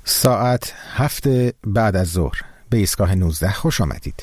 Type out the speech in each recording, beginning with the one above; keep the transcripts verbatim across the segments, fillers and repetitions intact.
ساعت هفت بعد از ظهر به ایستگاه نوزده خوش آمدید.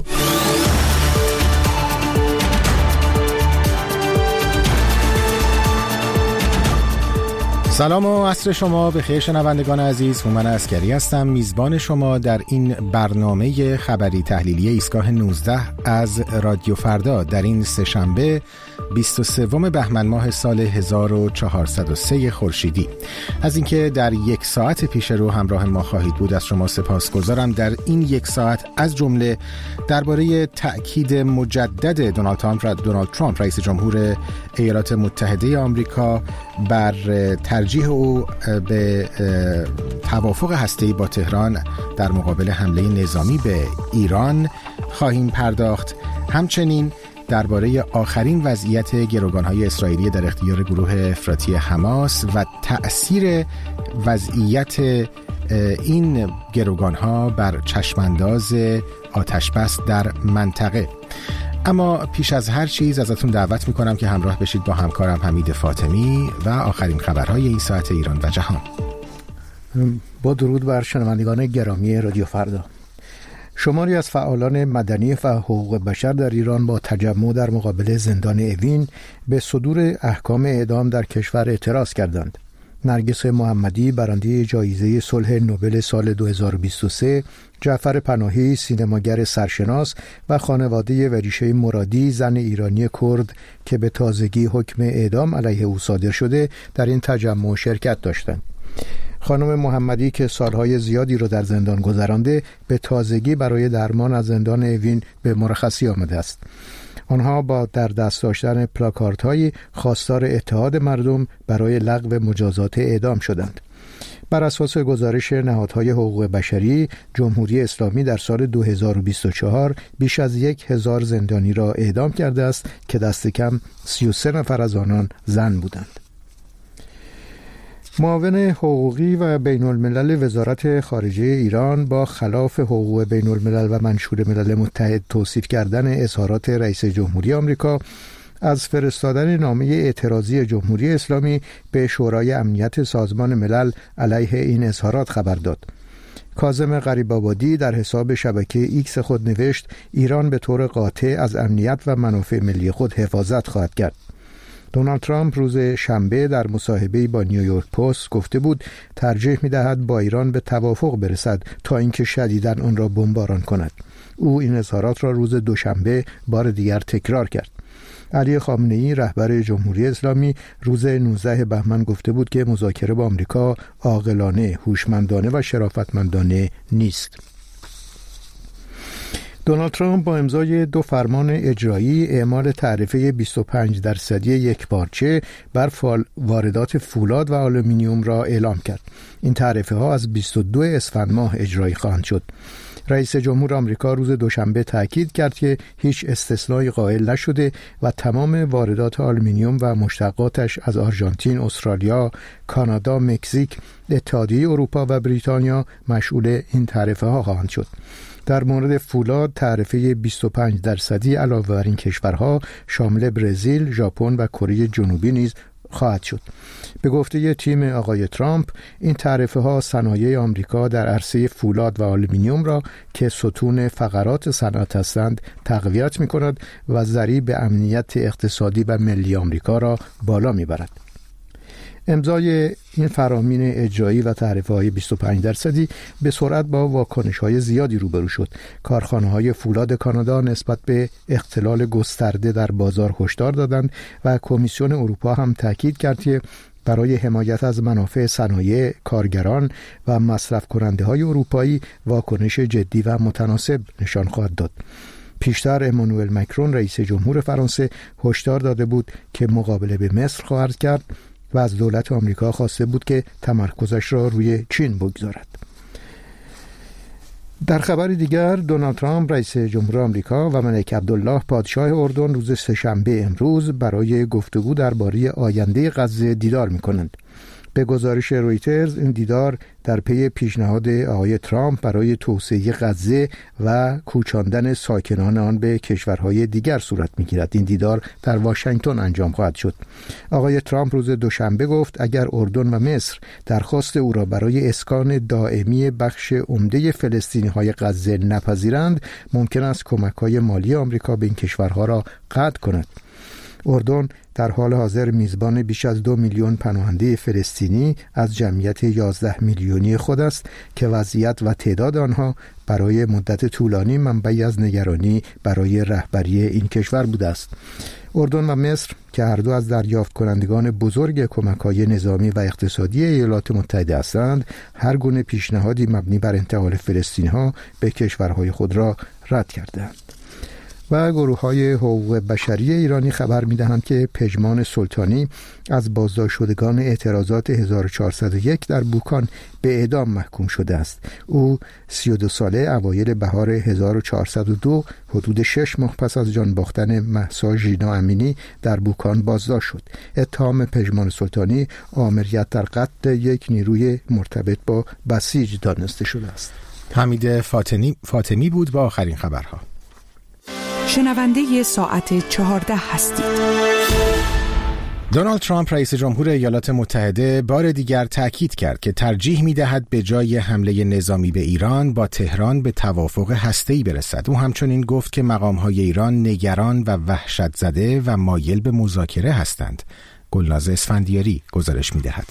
سلام و عصر شما بخیر شنوندگان عزیز. هومن عسکری هستم، میزبان شما در این برنامه خبری تحلیلی ایستگاه نوزده از رادیو فردا در این سه‌شنبه بیست و سوم بهمن ماه سال هزار و چهارصد و سه خورشیدی. از اینکه در یک ساعت پیش رو همراه ما خواهید بود از شما سپاسگزارم. در این یک ساعت از جمله درباره تأکید مجدد دونالد ترامپ دونالد ترامپ رئیس جمهور ایالات متحده آمریکا بر ترجیح او به توافق هسته‌ای با تهران در مقابل حمله نظامی به ایران خواهیم پرداخت. همچنین درباره آخرین وضعیت گروگان‌های اسرائیلی در اختیار گروه افراطی حماس و تأثیر وضعیت این گروگان‌ها بر چشمانداز آتش‌بس در منطقه. اما پیش از هر چیز ازتون دعوت میکنم که همراه بشید با همکارم حمید فاطمی و آخرین خبرهای این ساعت ایران و جهان. با درود بر شنوندگان گرامی رادیو فردا. شماری از فعالان مدنی و حقوق بشر در ایران با تجمع در مقابل زندان اوین به صدور احکام اعدام در کشور اعتراض کردند. نرگس محمدی برنده جایزه صلح نوبل سال دو هزار و بیست و سه، جعفر پناهی سینماگر سرشناس و خانواده وریشه مرادی زن ایرانی کرد که به تازگی حکم اعدام علیه او صادر شده در این تجمع شرکت داشتند. خانم محمدی که سالهای زیادی را در زندان گذرانده به تازگی برای درمان از زندان اوین به مرخصی آمده است. آنها با در دست داشتن پلاکاردهایی خواستار اتحاد مردم برای لغو مجازات اعدام شدند. بر اساس گزارش نهادهای حقوق بشری، جمهوری اسلامی در سال دو هزار و بیست و چهار بیش از یک هزار زندانی را اعدام کرده است که دست کم سی و سه نفر از آنان زن بودند. معاون حقوقی و بین الملل وزارت خارجه ایران با خلاف حقوق بین الملل و منشور ملل متحد توصیف کردن اظهارات رئیس جمهوری آمریکا از فرستادن نامه اعتراضی جمهوری اسلامی به شورای امنیت سازمان ملل علیه این اظهارات خبر داد. کاظم غریب‌آبادی در حساب شبکه ایکس خود نوشت ایران به طور قاطع از امنیت و منافع ملی خود حفاظت خواهد کرد. دونالد ترامپ روز شنبه در مصاحبه‌ای با نیویورک پست گفته بود ترجیح می‌دهد با ایران به توافق برسد تا اینکه شدیداً آن را بمباران کند. او این اظهارات را روز دوشنبه بار دیگر تکرار کرد. علی خامنه‌ای رهبر جمهوری اسلامی روز نوزده بهمن گفته بود که مذاکره با آمریکا عاقلانه، هوشمندانه و شرافتمندانه نیست. دونالد ترامپ با امضای دو فرمان اجرایی اعمال تعرفه بیست و پنج درصدی یکپارچه بر واردات فولاد و آلومینیوم را اعلام کرد. این تعرفه ها از بیست و دو اسفند ماه اجرایی خواهند شد. رئیس جمهور آمریکا روز دوشنبه تاکید کرد که هیچ استثنایی قائل نشده و تمام واردات آلومینیوم و مشتقاتش از آرژانتین، استرالیا، کانادا، مکزیک، اتحادیه اروپا و بریتانیا مشمول این تعرفه ها خواهند شد. در مورد فولاد تعرفه بیست و پنج درصدی علاوه بر این کشورها شامل برزیل، ژاپن و کره جنوبی نیز خواهد شد. به گفته تیم آقای ترامپ این تعرفه ها صنایع آمریکا در عرصه فولاد و آلومینیوم را که ستون فقرات صنعت هستند تقویت می کند و ضریب به امنیت اقتصادی و ملی آمریکا را بالا می برد. امضای این فرامین اجرایی و تعرفه‌های بیست و پنج درصدی به سرعت با واکنش‌های زیادی روبرو شد. کارخانه‌های فولاد کانادا نسبت به اختلال گسترده در بازار هشدار دادند و کمیسیون اروپا هم تاکید کرد که برای حمایت از منافع صنایع، کارگران و مصرف کننده‌های اروپایی واکنش جدی و متناسب نشان خواهد داد. پیشتر امانوئل مکرون رئیس جمهور فرانسه هشدار داده بود که مقابله به مصر خواهد کرد و از دولت آمریکا خواسته بود که تمرکزش را روی چین بگذارد. در خبر دیگر دونالد ترامپ رئیس جمهور آمریکا و ملک عبدالله پادشاه اردن روز سه‌شنبه امروز برای گفتگو درباره آینده غزه دیدار می‌کنند. به گزارش رویترز این دیدار در پی پیشنهاد آقای ترامپ برای توسعه غزه و کوچاندن ساکنان آن به کشورهای دیگر صورت می‌گیرد. این دیدار در واشنگتن انجام خواهد شد. آقای ترامپ روز دوشنبه گفت اگر اردن و مصر درخواست او را برای اسکان دائمی بخش عمده فلسطینی‌های غزه نپذیرند، ممکن است کمک‌های مالی آمریکا به این کشورها را قطع کند. اردن در حال حاضر میزبان بیش از دو میلیون پناهنده فلسطینی از جمعیت یازده میلیونی خود است که وضعیت و تعداد آنها برای مدت طولانی منبعی از نگرانی برای رهبری این کشور بوده است. اردن و مصر که هر دو از دریافت کنندگان بزرگ کمک‌های نظامی و اقتصادی ایالات متحده هستند، هر گونه پیشنهادی مبنی بر انتقال فلسطینی‌ها به کشورهای خود را رد کردند. و گروه‌های حقوق بشری ایرانی خبر می‌دهند که پژمان سلطانی از بازداشت شدگان اعتراضات هزار و چهارصد و یک در بوکان به اعدام محکوم شده است. او سی و دو ساله اوایل بهار هزار و چهارصد و دو حدود شش ماه پس از جان باختن مهسا ژینا امینی در بوکان بازداشت شد. اتهام پژمان سلطانی آمریت در قتل یک نیروی مرتبط با بسیج دانسته شده است. حمید فاطمی فاطمی بود با آخرین خبرها. شنونده ساعت چهارده هستید. دونالد ترامپ رئیس جمهور ایالات متحده بار دیگر تأکید کرد که ترجیح می‌دهد به جای حمله نظامی به ایران با تهران به توافق هسته‌ای برسد. او همچنین گفت که مقام‌های ایران نگران و وحشت زده و مایل به مذاکره هستند. گلناز اسفندیاری گزارش می‌دهد.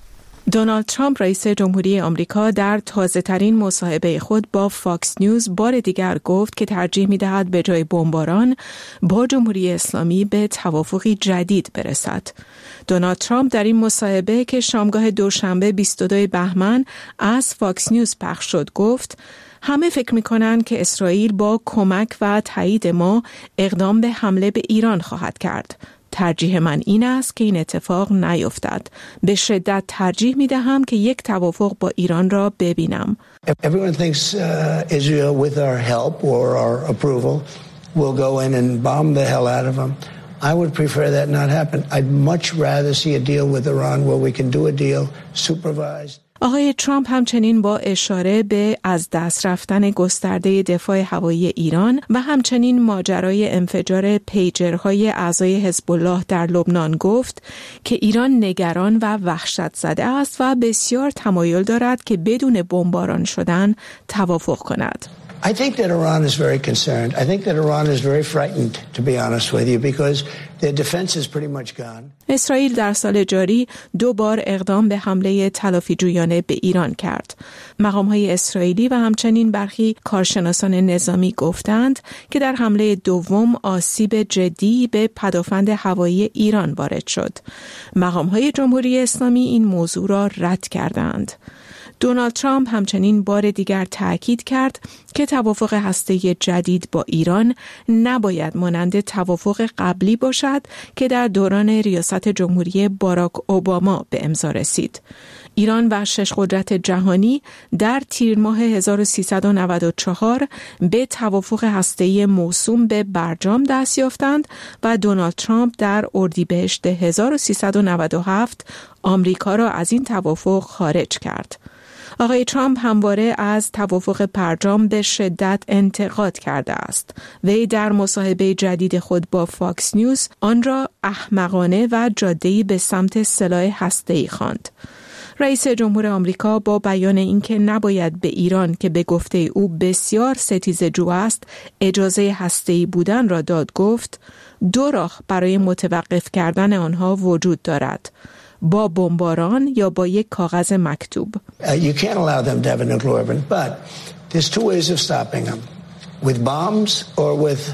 دونالد ترامپ رئیس جمهوری آمریکا در تازه‌ترین مصاحبه خود با فاکس نیوز بار دیگر گفت که ترجیح می‌دهد به جای بمباران با جمهوری اسلامی به توافقی جدید برسد. دونالد ترامپ در این مصاحبه که شامگاه دوشنبه بیست و دو بهمن از فاکس نیوز پخش شد گفت: همه فکر می‌کنند که اسرائیل با کمک و تایید ما اقدام به حمله به ایران خواهد کرد. ترجیح من این است که این اتفاق نیفتد. به شدت ترجیح می دهم که یک توافق با ایران را ببینم. Everyone thinks uh, Israel with our help or our approval will go in and bomb the hell out of them. I would prefer that not happen. I'd much rather see a deal with Iran where we can do a deal supervised. آقای ترامپ همچنین با اشاره به از دست رفتن گسترده دفاع هوایی ایران و همچنین ماجرای انفجار پیجرهای اعضای حزب الله در لبنان گفت که ایران نگران و وحشت زده است و بسیار تمایل دارد که بدون بمباران شدن توافق کند. I think that Iran is very concerned. I think that Iran is very frightened, to be honest with you, because their defense is pretty much gone. اسرائیل در سال جاری دو بار اقدام به حمله تلافی جویانه به ایران کرد. مقام‌های اسرائیلی و همچنین برخی کارشناسان نظامی گفتند که در حمله دوم آسیب جدی به پدافند هوایی ایران وارد شد. مقام‌های جمهوری اسلامی این موضوع را رد کردند. دونالد ترامپ همچنین بار دیگر تأکید کرد که توافق هسته‌ای جدید با ایران نباید مانند توافق قبلی باشد که در دوران ریاست جمهوری باراک اوباما به امضا رسید. ایران و شش قدرت جهانی در تیر ماه هزار و سیصد و نود و چهار به توافق هسته‌ای موسوم به برجام دست یافتند و دونالد ترامپ در اردیبهشت هزار و سیصد و نود و هفت آمریکا را از این توافق خارج کرد. آقای ترامپ همواره از توافق برجام به شدت انتقاد کرده است. وی در مصاحبه جدید خود با فاکس نیوز آن را احمقانه و جاده‌ای به سمت سلاح هسته‌ای خواند. رئیس جمهور آمریکا با بیان اینکه نباید به ایران که به گفته او بسیار ستیزه‌جو است اجازه هسته‌ای بودن را داد گفت: دو راه برای متوقف کردن آنها وجود دارد، با بمباران یا با یک کاغذ مکتوب. Uh, you can't allow them to have a nuclear weapon, but there's two ways of stopping them, with bombs or with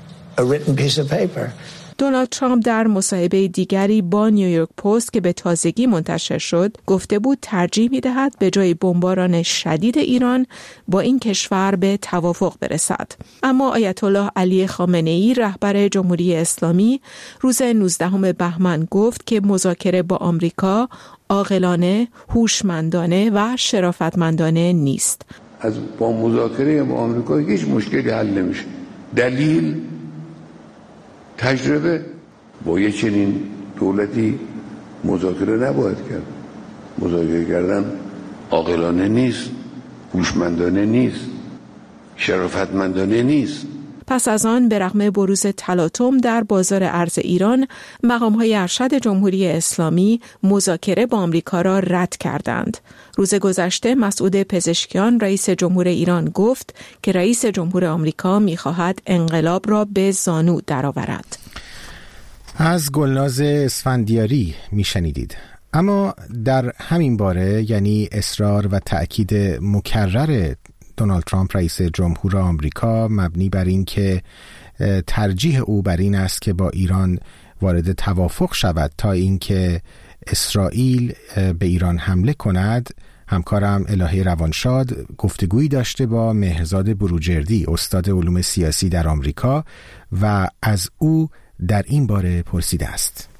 a written piece of paper. دونالد ترامپ در مصاحبه دیگری با نیویورک پست که به تازگی منتشر شد گفته بود ترجیح می‌دهد به جای بمباران شدید ایران با این کشور به توافق برسد. اما آیت الله علی خامنه‌ای رهبر جمهوری اسلامی روز نوزدهم بهمن گفت که مذاکره با آمریکا عاقلانه، هوشمندانه و شرافتمندانه نیست. از با مذاکره با آمریکا هیچ مشکلی حل نمیشه. دلیل تجربه با یه چنین دولتی مذاکره نباید کرد. مذاکره کردن عاقلانه نیست، هوشمندانه نیست، شرافتمندانه نیست. پس از آن به رغم بروز تلاطم در بازار ارز ایران، مقام‌های ارشد جمهوری اسلامی مذاکره با آمریکا را رد کردند. روز گذشته مسعود پزشکیان رئیس جمهور ایران گفت که رئیس جمهور آمریکا می‌خواهد انقلاب را به زانو درآورد. از گلناز اسفندیاری میشنیدید. اما در همین باره، یعنی اصرار و تأکید مکرر دونالد ترامپ رئیس جمهور آمریکا مبنی بر این که ترجیح او بر این است که با ایران وارد توافق شود تا اینکه اسرائیل به ایران حمله کند، همکارم الهه روانشاد گفتگویی داشته با مهرزاد بروجردی، استاد علوم سیاسی در آمریکا، و از او در این باره پرسیده است.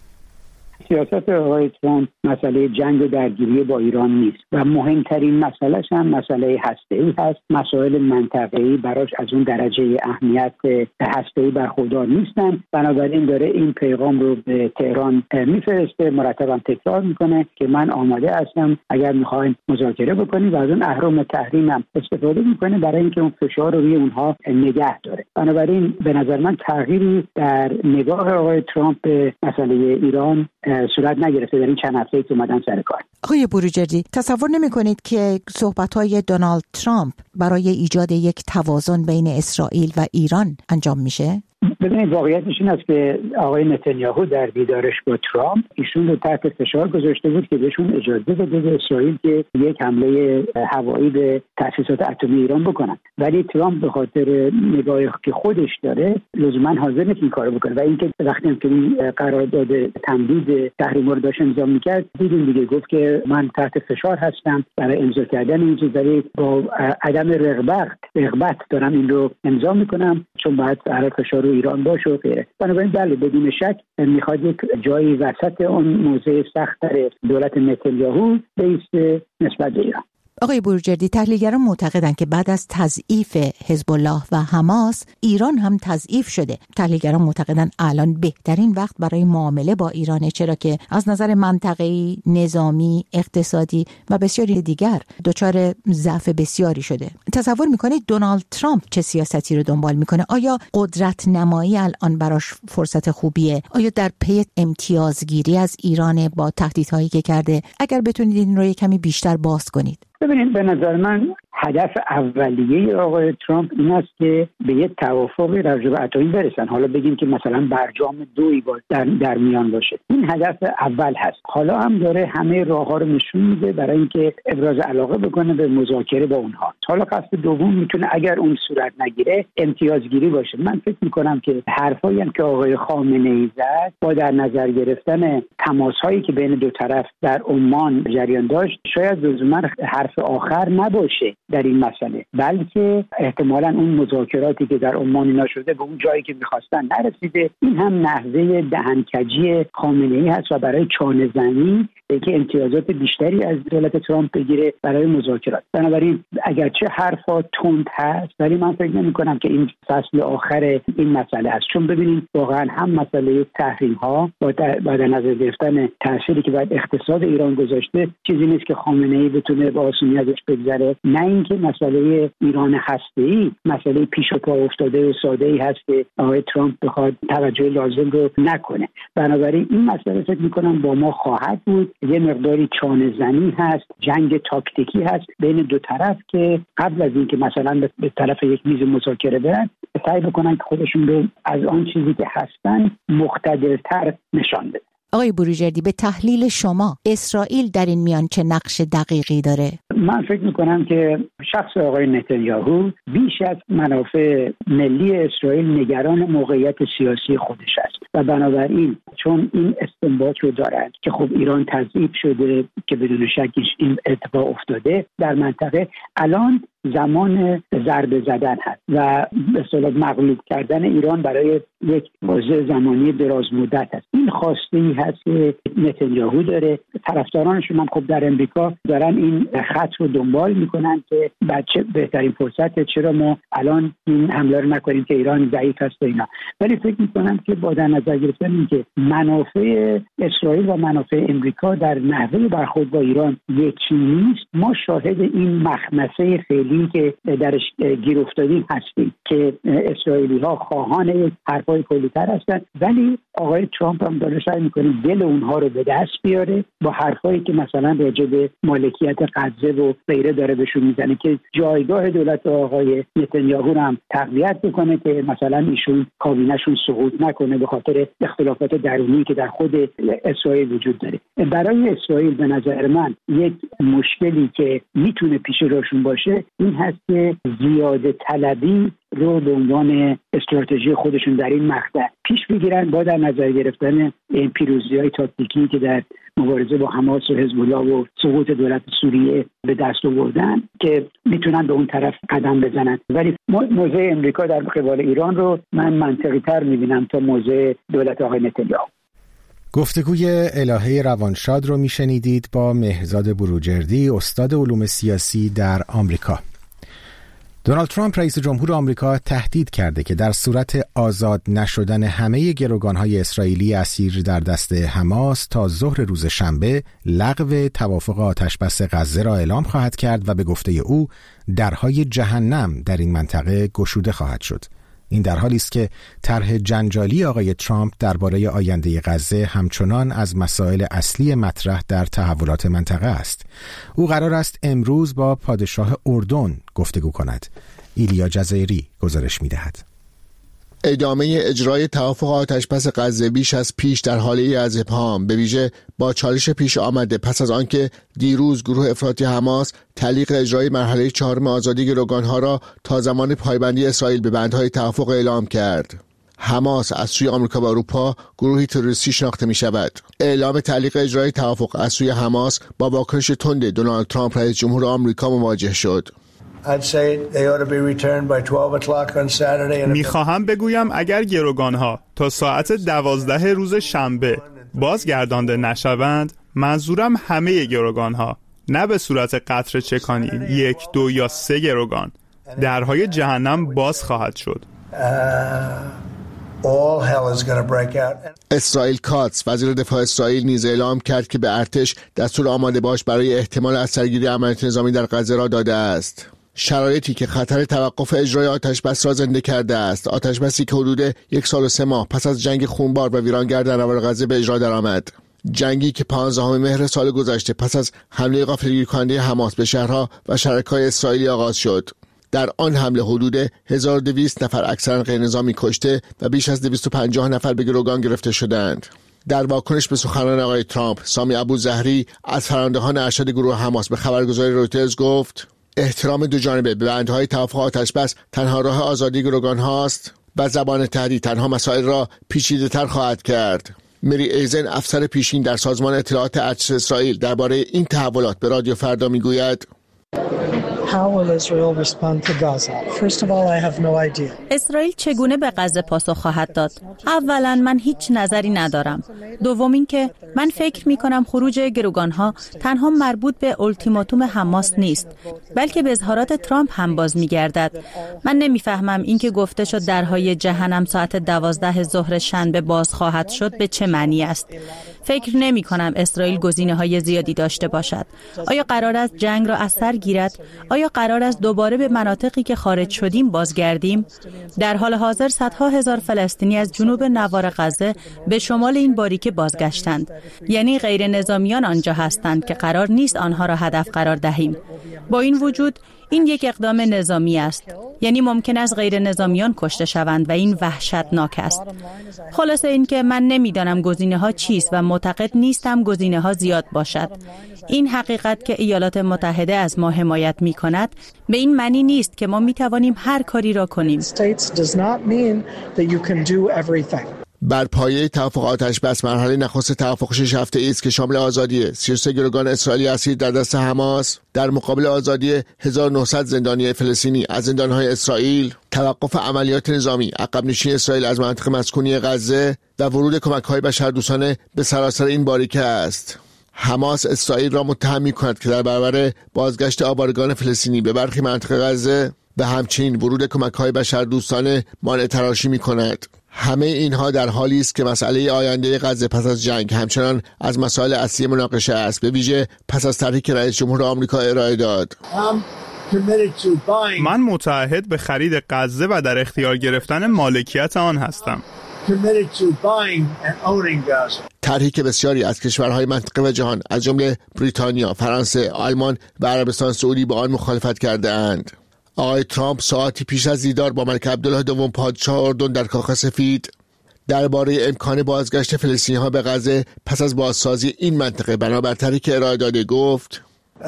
سیاست آقای ترامپ مسئله جنگ و درگیری با ایران نیست و مهمترین مسئلهش هم مسئله هسته‌ای هست. مسائل منطقه‌ای براش از اون درجه اهمیت هسته‌ای برخوردار نیستن. بنابراین داره این پیغام رو به تهران میفرسته، مرتبا تکرار میکنه که من آماده هستم اگر میخواین مذاکره بکنیم، و از اون اهرم تحریم هم استفاده میکنه برای اینکه اون فشار رو روی اونها نگه داره. بنابراین به نظر من تغییری در نگاه آقای ترامپ به مسئله ایران صورت نگرفته در این چند هفته‌ای که اومدن سر کار. آقای بروجردی، تصور نمی کنید که صحبت‌های دونالد ترامپ برای ایجاد یک توازن بین اسرائیل و ایران انجام میشه؟ ببینید، واقعیتش این است که آقای نتانیاهو در دیدارش با ترامپ ایشون رو تحت فشار گذاشته بود که بهشون اجازه بده به اسرائیل که یک حمله هوایی به تأسیسات اتمی ایران بکنن، ولی ترامپ به خاطر نگاهی که خودش داره لزوما حاضر نیست این کارو بکنه. و اینکه وقتی که این قرارداد تمدید تحریما رو داشت امضا می‌کرد، دیدیم دیگه گفت که من تحت فشار هستم برای امضا کردن این چیز، ولی با عدم رغبت رغبت دارم این رو امضا میکنم چون باید برای فشار رو ایران باشه و غیره. بنابراین بله، بدون شک میخواد یک جایی وسط اون موضع سخت‌تر دولت نتانیاهو بیسته نسبت به ایران. آقای بروجردی، تحلیلگران معتقدند که بعد از تضعیف حزب الله و حماس، ایران هم تضعیف شده. تحلیلگران معتقدند الان بهترین وقت برای معامله با ایرانه، چرا که از نظر منطقه‌ای، نظامی، اقتصادی و بسیاری دیگر دچار ضعف بسیاری شده. تصور میکنید دونالد ترامپ چه سیاستی رو دنبال میکنه؟ آیا قدرت نمایی الان براش فرصت خوبیه؟ آیا در پی امتیازگیری از ایران با تهدیدهایی که کرده؟ اگر بتونید این رو کمی بیشتر باز کنید. ببینید، به نظر من هدف اولیه آقای ترامپ این است که به یک توافقی راجع به اتمی برسن. حالا بگیم که مثلا برجام دویی با در, در میان باشه، این هدف اول هست. حالا هم داره همه راه‌ها رو نشون میده برای اینکه ابراز علاقه بکنه به مذاکره با اونها. حالا قصد دوم میتونه اگر اون صورت نگیره امتیازگیری باشه. من فکر میکنم که حرفایی هم که آقای خامنه‌ای زد با در نظر گرفتن تماس‌هایی که بین دو طرف در عمان جریان داشت، شاید لزوما حرف آخر نباشه در این مسئله، بلکه احتمالاً اون مذاکراتی که در عمان نشده به اون جایی که می‌خواستن نرسیده. این هم نحوه دهنکجی خامنه‌ای هست و برای چانه زنی که امتیازات بیشتری از دولت ترامپ بگیره برای مذاکرات. بنابراین اگرچه حرفا تند هست، ولی من فکر نمی‌کنم که این فصل آخر این مسئله است، چون ببینید واقعاً هم مسئله تحریم‌ها با در نظر گرفتن تأثیری که باید اقتصاد ایران گذاشته چیزی نیست که خامنه‌ای بتونه با آسونی ازش بگذره، نه اینکه مسئله ایران هسته‌ای مسئله پیش و پا افتاده و ساده‌ای هست که آقای ترامپ بخواد توجه لازم رو نکنه. بنابراین این مسئله فکر می‌کنم با ما خواهد بود. یه مقداری چانه زنی هست، جنگ تاکتیکی هست بین دو طرف که قبل از اینکه مثلا به طرف یک میز مذاکره برن، سعی بکنن که خودشون رو از آن چیزی که هستن مقتدرتر نشان بدن. آقای بروجردی، به تحلیل شما اسرائیل در این میان چه نقش دقیقی داره؟ من فکر میکنم که شخص آقای نتانیاهو بیش از منافع ملی اسرائیل نگران موقعیت سیاسی خودش است و بنابراین چون این استنباط رو دارد که خب ایران تضعیف شده که بدون شک این اتفاق افتاده در منطقه، الان زمان ضربه زدن هست و به اصطلاح مغلوب کردن ایران برای یک بازه زمانی دراز مدت است. این خواسته‌ای هست که نتانیاهو داره. طرفدارانشون هم خب در امریکا دارن این خط رو دنبال میکنن که بچه بهترین فرصت چرا ما الان این حمله رو نکنیم که ایران ضعیف است و اینا. ولی فکر میکنم که با در نظر گرفتن اینکه منافع اسرائیل و منافع امریکا در نحوه برخورد با ایران یکی نیست، ما شاهد این مخمسه فعلی که درش گیر افتادیم هستیم که اسرائیلی ها خواهان یک حرفای کلی‌تر هستن، ولی آقای ترامپ هم داره سعی میکنه دل اونها رو به دست بیاره با حرفایی که مثلا راجع به مالکیت غزه و غیره داره بهشون میزنه که جایگاه دولت آقای نتانیاهو رو هم تقویت بکنه که مثلا ایشون کابینه‌شون سقوط نکنه به خاطر اختلافات درونی که در خود اسرائیل وجود داره. برای اسرائیل به نظر من یک مشکلی که میتونه پیش روشون باشه این هست که زیاده طلبی رو به عنوان استراتژی خودشون در این مقطع پیش بگیرن با در نظر گرفتن این پیروزی‌های تاکتیکی که در مبارزه با حماس و حزب الله و سقوط دولت سوریه به دست آوردن که میتونن به اون طرف قدم بزنن. ولی موضع امریکا در قبال ایران رو من منطقی تر میبینم تا موضع دولت آقای نتانیاهو. گفتگوی الهه روانشاد رو میشنیدید با مهرزاد بروجردی، استاد علوم سیاسی در آمریکا. دونالد ترامپ رئیس جمهور آمریکا تهدید کرده که در صورت آزاد نشدن همه گروگان‌های اسرائیلی اسیر در دست حماس تا ظهر روز شنبه لغو توافق آتشبس غزه را اعلام خواهد کرد و به گفته او درهای جهنم در این منطقه گشوده خواهد شد. این در حالی است که طرح جنجالی آقای ترامپ درباره آینده غزه همچنان از مسائل اصلی مطرح در تحولات منطقه است. او قرار است امروز با پادشاه اردن گفتگو کند. ایلیا جزایری گزارش می‌دهد. ادامه اجرای توافق آتشبس غزه بیش از پیش در حاله از ابهام، به ویژه با چالش پیش آمده پس از آنکه دیروز گروه افراطی حماس تعلیق اجرای مرحله چهارم آزادی گروگانها را تا زمان پایبندی اسرائیل به بندهای توافق اعلام کرد. حماس از سوی آمریکا و اروپا گروهی تروریستی شناخته می شود. اعلام تعلیق اجرای توافق از سوی حماس با واکنش تند دونالد ترامپ رئیس جمهور آمریکا مواجه شد. میخواهم بگویم اگر گروگانها تا ساعت دوازده روز شنبه بازگردانده نشوند، منظورم همه گروگانها، نه به صورت قطره چکانی یک، دو یا سه گروگان، درهای جهنم باز خواهد شد. اسرائیل کاتس وزیر دفاع اسرائیل نیز اعلام کرد که به ارتش دستور آماده باش برای احتمال از سرگیری عملیات نظامی در غزه را داده است. شرایطی که خطر توقف اجرای آتشبس را زنده کرده است. آتشبسی که حدود یک سال و سه ماه پس از جنگ خونبار و ویرانگر در نوار غزه به اجرا درآمد. جنگی که پانزدهم مهر سال گذشته پس از حمله غافلگیر کننده حماس به شهرها و شرکای اسرائیلی آغاز شد. در آن حمله حدود هزار و دویست نفر اکثرا غیرنظامی کشته و بیش از دویست و پنجاه نفر به گروگان گرفته شدند. در واکنش به سخنان آقای ترامپ، سامی ابوظهری از فرماندهان ارشد گروه حماس به خبرگزاری رویترز گفت: احترام دو جانبه به بندهای توافق آتشبس تنها راه آزادی گروگان هاست و زبان تهدید تنها مسائل را پیچیده تر خواهد کرد. مری ایزن، افسر پیشین در سازمان اطلاعات ارتش اسرائیل، درباره این تحولات به رادیو فردا میگوید: اسرائیل چگونه به غزه پاسخ خواهد داد؟ اولا من هیچ نظری ندارم. دوم این که من فکر می کنم خروج گروگانها تنها مربوط به التیماتوم حماس نیست، بلکه به اظهارات ترامپ هم باز می گردد. من نمیفهمم این که گفته شد درهای جهنم ساعت دوازده ظهر شنبه باز خواهد شد به چه معنی است. فکر نمی کنم اسرائیل گزینه‌های زیادی داشته باشد. آیا قرار است جنگ را از سر گیرد؟ آیا قرار است دوباره به مناطقی که خارج شدیم بازگردیم؟ در حال حاضر صدها هزار فلسطینی از جنوب نوار غزه به شمال این باریکه بازگشتند. یعنی غیر نظامیان آنجا هستند که قرار نیست آنها را هدف قرار دهیم. با این وجود این یک اقدام نظامی است. یعنی ممکن است غیر نظامیان کشته شوند و این وحشتناک است. خلاصه این که من نمیدانم گزینه ها چیست و معتقد نیستم گزینه ها زیاد باشد. این حقیقت که ایالات متحده از ما حمایت می کند به این معنی نیست که ما می توانیم هر کاری را کنیم. بر پایه توافق آتش بس مرحله نخست توافق شش هفته‌ای است که شامل آزادی سی و سه گروگان اسرائیلی اسیر در دست حماس در مقابل آزادی هزار و نهصد زندانی فلسطینی از زندان‌های اسرائیل، توقف عملیات نظامی، عقب نشینی اسرائیل از مناطق مسکونی غزه و ورود کمک‌های بشردوستانه به سراسر این باریکه است. حماس اسرائیل را متهم می‌کند که در برابر بازگشت آوارگان فلسطینی به برخی مناطق غزه و همچنین ورود کمک‌های بشردوستانه مانع تراشی می‌کند. همه اینها در حالی است که مسئله آینده غزه پس از جنگ همچنان از مسائل اصلی مناقشه است، به ویژه پس از طرحی که رئیس جمهور آمریکا ارائه داد. من متعهد به خرید غزه و در اختیار گرفتن مالکیت آن هستم. طرحی که بسیاری از کشورهای منطقه و جهان از جمله بریتانیا، فرانسه، آلمان و عربستان سعودی با آن مخالفت کرده اند. آقای ترامپ ساعتی پیش از دیدار با ملک عبدالله دوم پادشاه اردن در کاخ سفید درباره امکان بازگشت فلسطینی‌ها به غزه پس از بازسازی این منطقه بنابر طرحی که ارائه داده گفت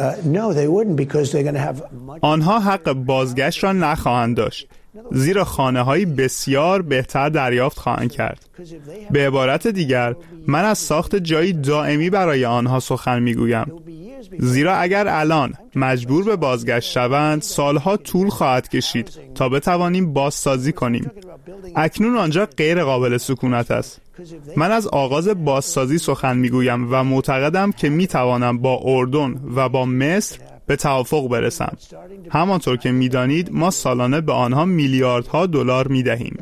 آنها حق بازگشت را نخواهند داشت، زیرا خانه‌های بسیار بهتر دریافت خواهند کرد. به عبارت دیگر، من از ساخت جایی دائمی برای آنها سخن میگویم، زیرا اگر الان مجبور به بازگشت شوند سالها طول خواهد کشید تا بتوانیم بازسازی کنیم. اکنون آنجا غیر قابل سکونت است. من از آغاز بازسازی سخن میگویم و معتقدم که میتوانم با اردن و با مصر به توافق برسم. همانطور که میدانید ما سالانه به آنها میلیاردها دلار میدهیم.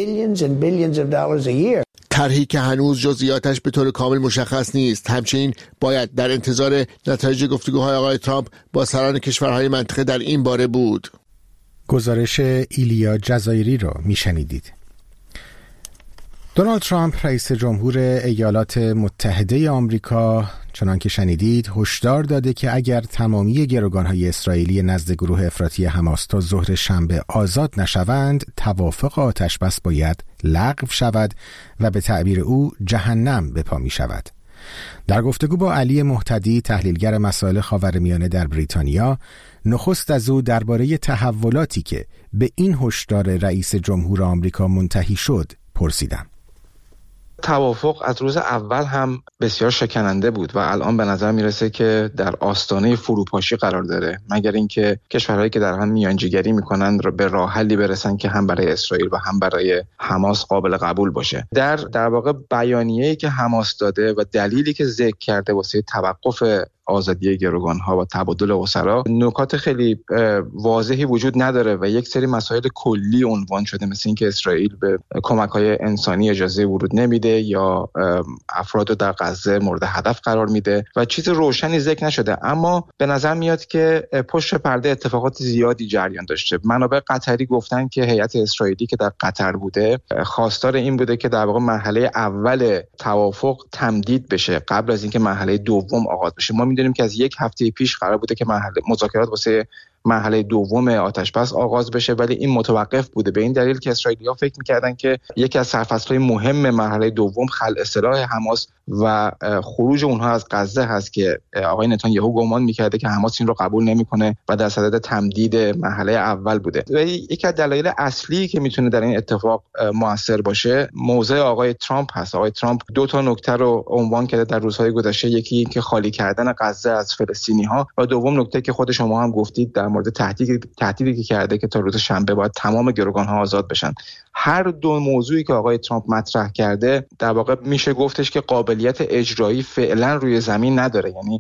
طرحی که هنوز جزئیاتش به طور کامل مشخص نیست، همچنین باید در انتظار نتایج گفتگوهای آقای ترامپ با سران کشورهای منطقه در این باره بود. گزارش ایلیا جزایری را میشنیدید. دونالد ترامپ رئیس جمهور ایالات متحده آمریکا چنان که شنیدید هشدار داده که اگر تمامی گروگان‌های اسرائیلی نزد گروه افراطی حماس تا ظهر شنبه آزاد نشوند، توافق آتشبس باید لغو شود و به تعبیر او جهنم به پا می شود. در گفتگو با علی مهتدی تحلیلگر مسائل خاورمیانه در بریتانیا، نخست از او درباره تحولاتی که به این هشدار رئیس جمهور آمریکا منتهی شد پرسیدم. توافق از روز اول هم بسیار شکننده بود و الان به نظر میرسه که در آستانه فروپاشی قرار داره، مگر اینکه کشورهایی که در هم میانجیگری میکنن به راه حلی برسن که هم برای اسرائیل و هم برای حماس قابل قبول باشه. در در واقع بیانیه‌ای که حماس داده و دلیلی که ذکر کرده واسه توقف آزادی گروگان‌ها و تبادل اسرا، نکات خیلی واضحی وجود نداره و یک سری مسائل کلی عنوان شده، مثل اینکه اسرائیل به کمک‌های انسانی اجازه ورود نمیده یا افراد رو در غزه مورد هدف قرار میده و چیز روشنی ذکر نشده. اما به نظر میاد که پشت پرده اتفاقات زیادی جریان داشته. منابع قطری گفتن که هیئت اسرائیلی که در قطر بوده خواستار این بوده که در واقع مرحله اول توافق تمدید بشه قبل از اینکه مرحله دوم آغاز بشه. ما میدونیم که از یک هفته پیش قرار بوده که مرحله مذاکرات واسه مرحله دوم آتشبس آغاز بشه، ولی این متوقف بوده به این دلیل که اسرائیلی‌ها فکر می‌کردن که یکی از سرفصل‌های مهم مرحله دوم خلع سلاح حماس و خروج اونها از غزه هست که آقای نتانیاهو گمان می‌کرده که حماس این رو قبول نمی‌کنه و در صدد تمدید مرحله اول بوده. و یکی از دلایل اصلی که میتونه در این اتفاق موثر باشه موضع آقای ترامپ هست. آقای ترامپ دو تا نکته رو عنوان کرده در روزهای گذشته، یکی این که خالی کردن غزه از فلسطینی‌ها و دوم نکته که خود شما هم گفتید در مورد تهدید تهدیدی که کرده که تا روز شنبه باید تمام گروگان‌ها آزاد بشن. هر دو موضوعی که آقای ترامپ مطرح کرده در واقع میشه گفتش که قابلیت اجرایی فعلا روی زمین نداره، یعنی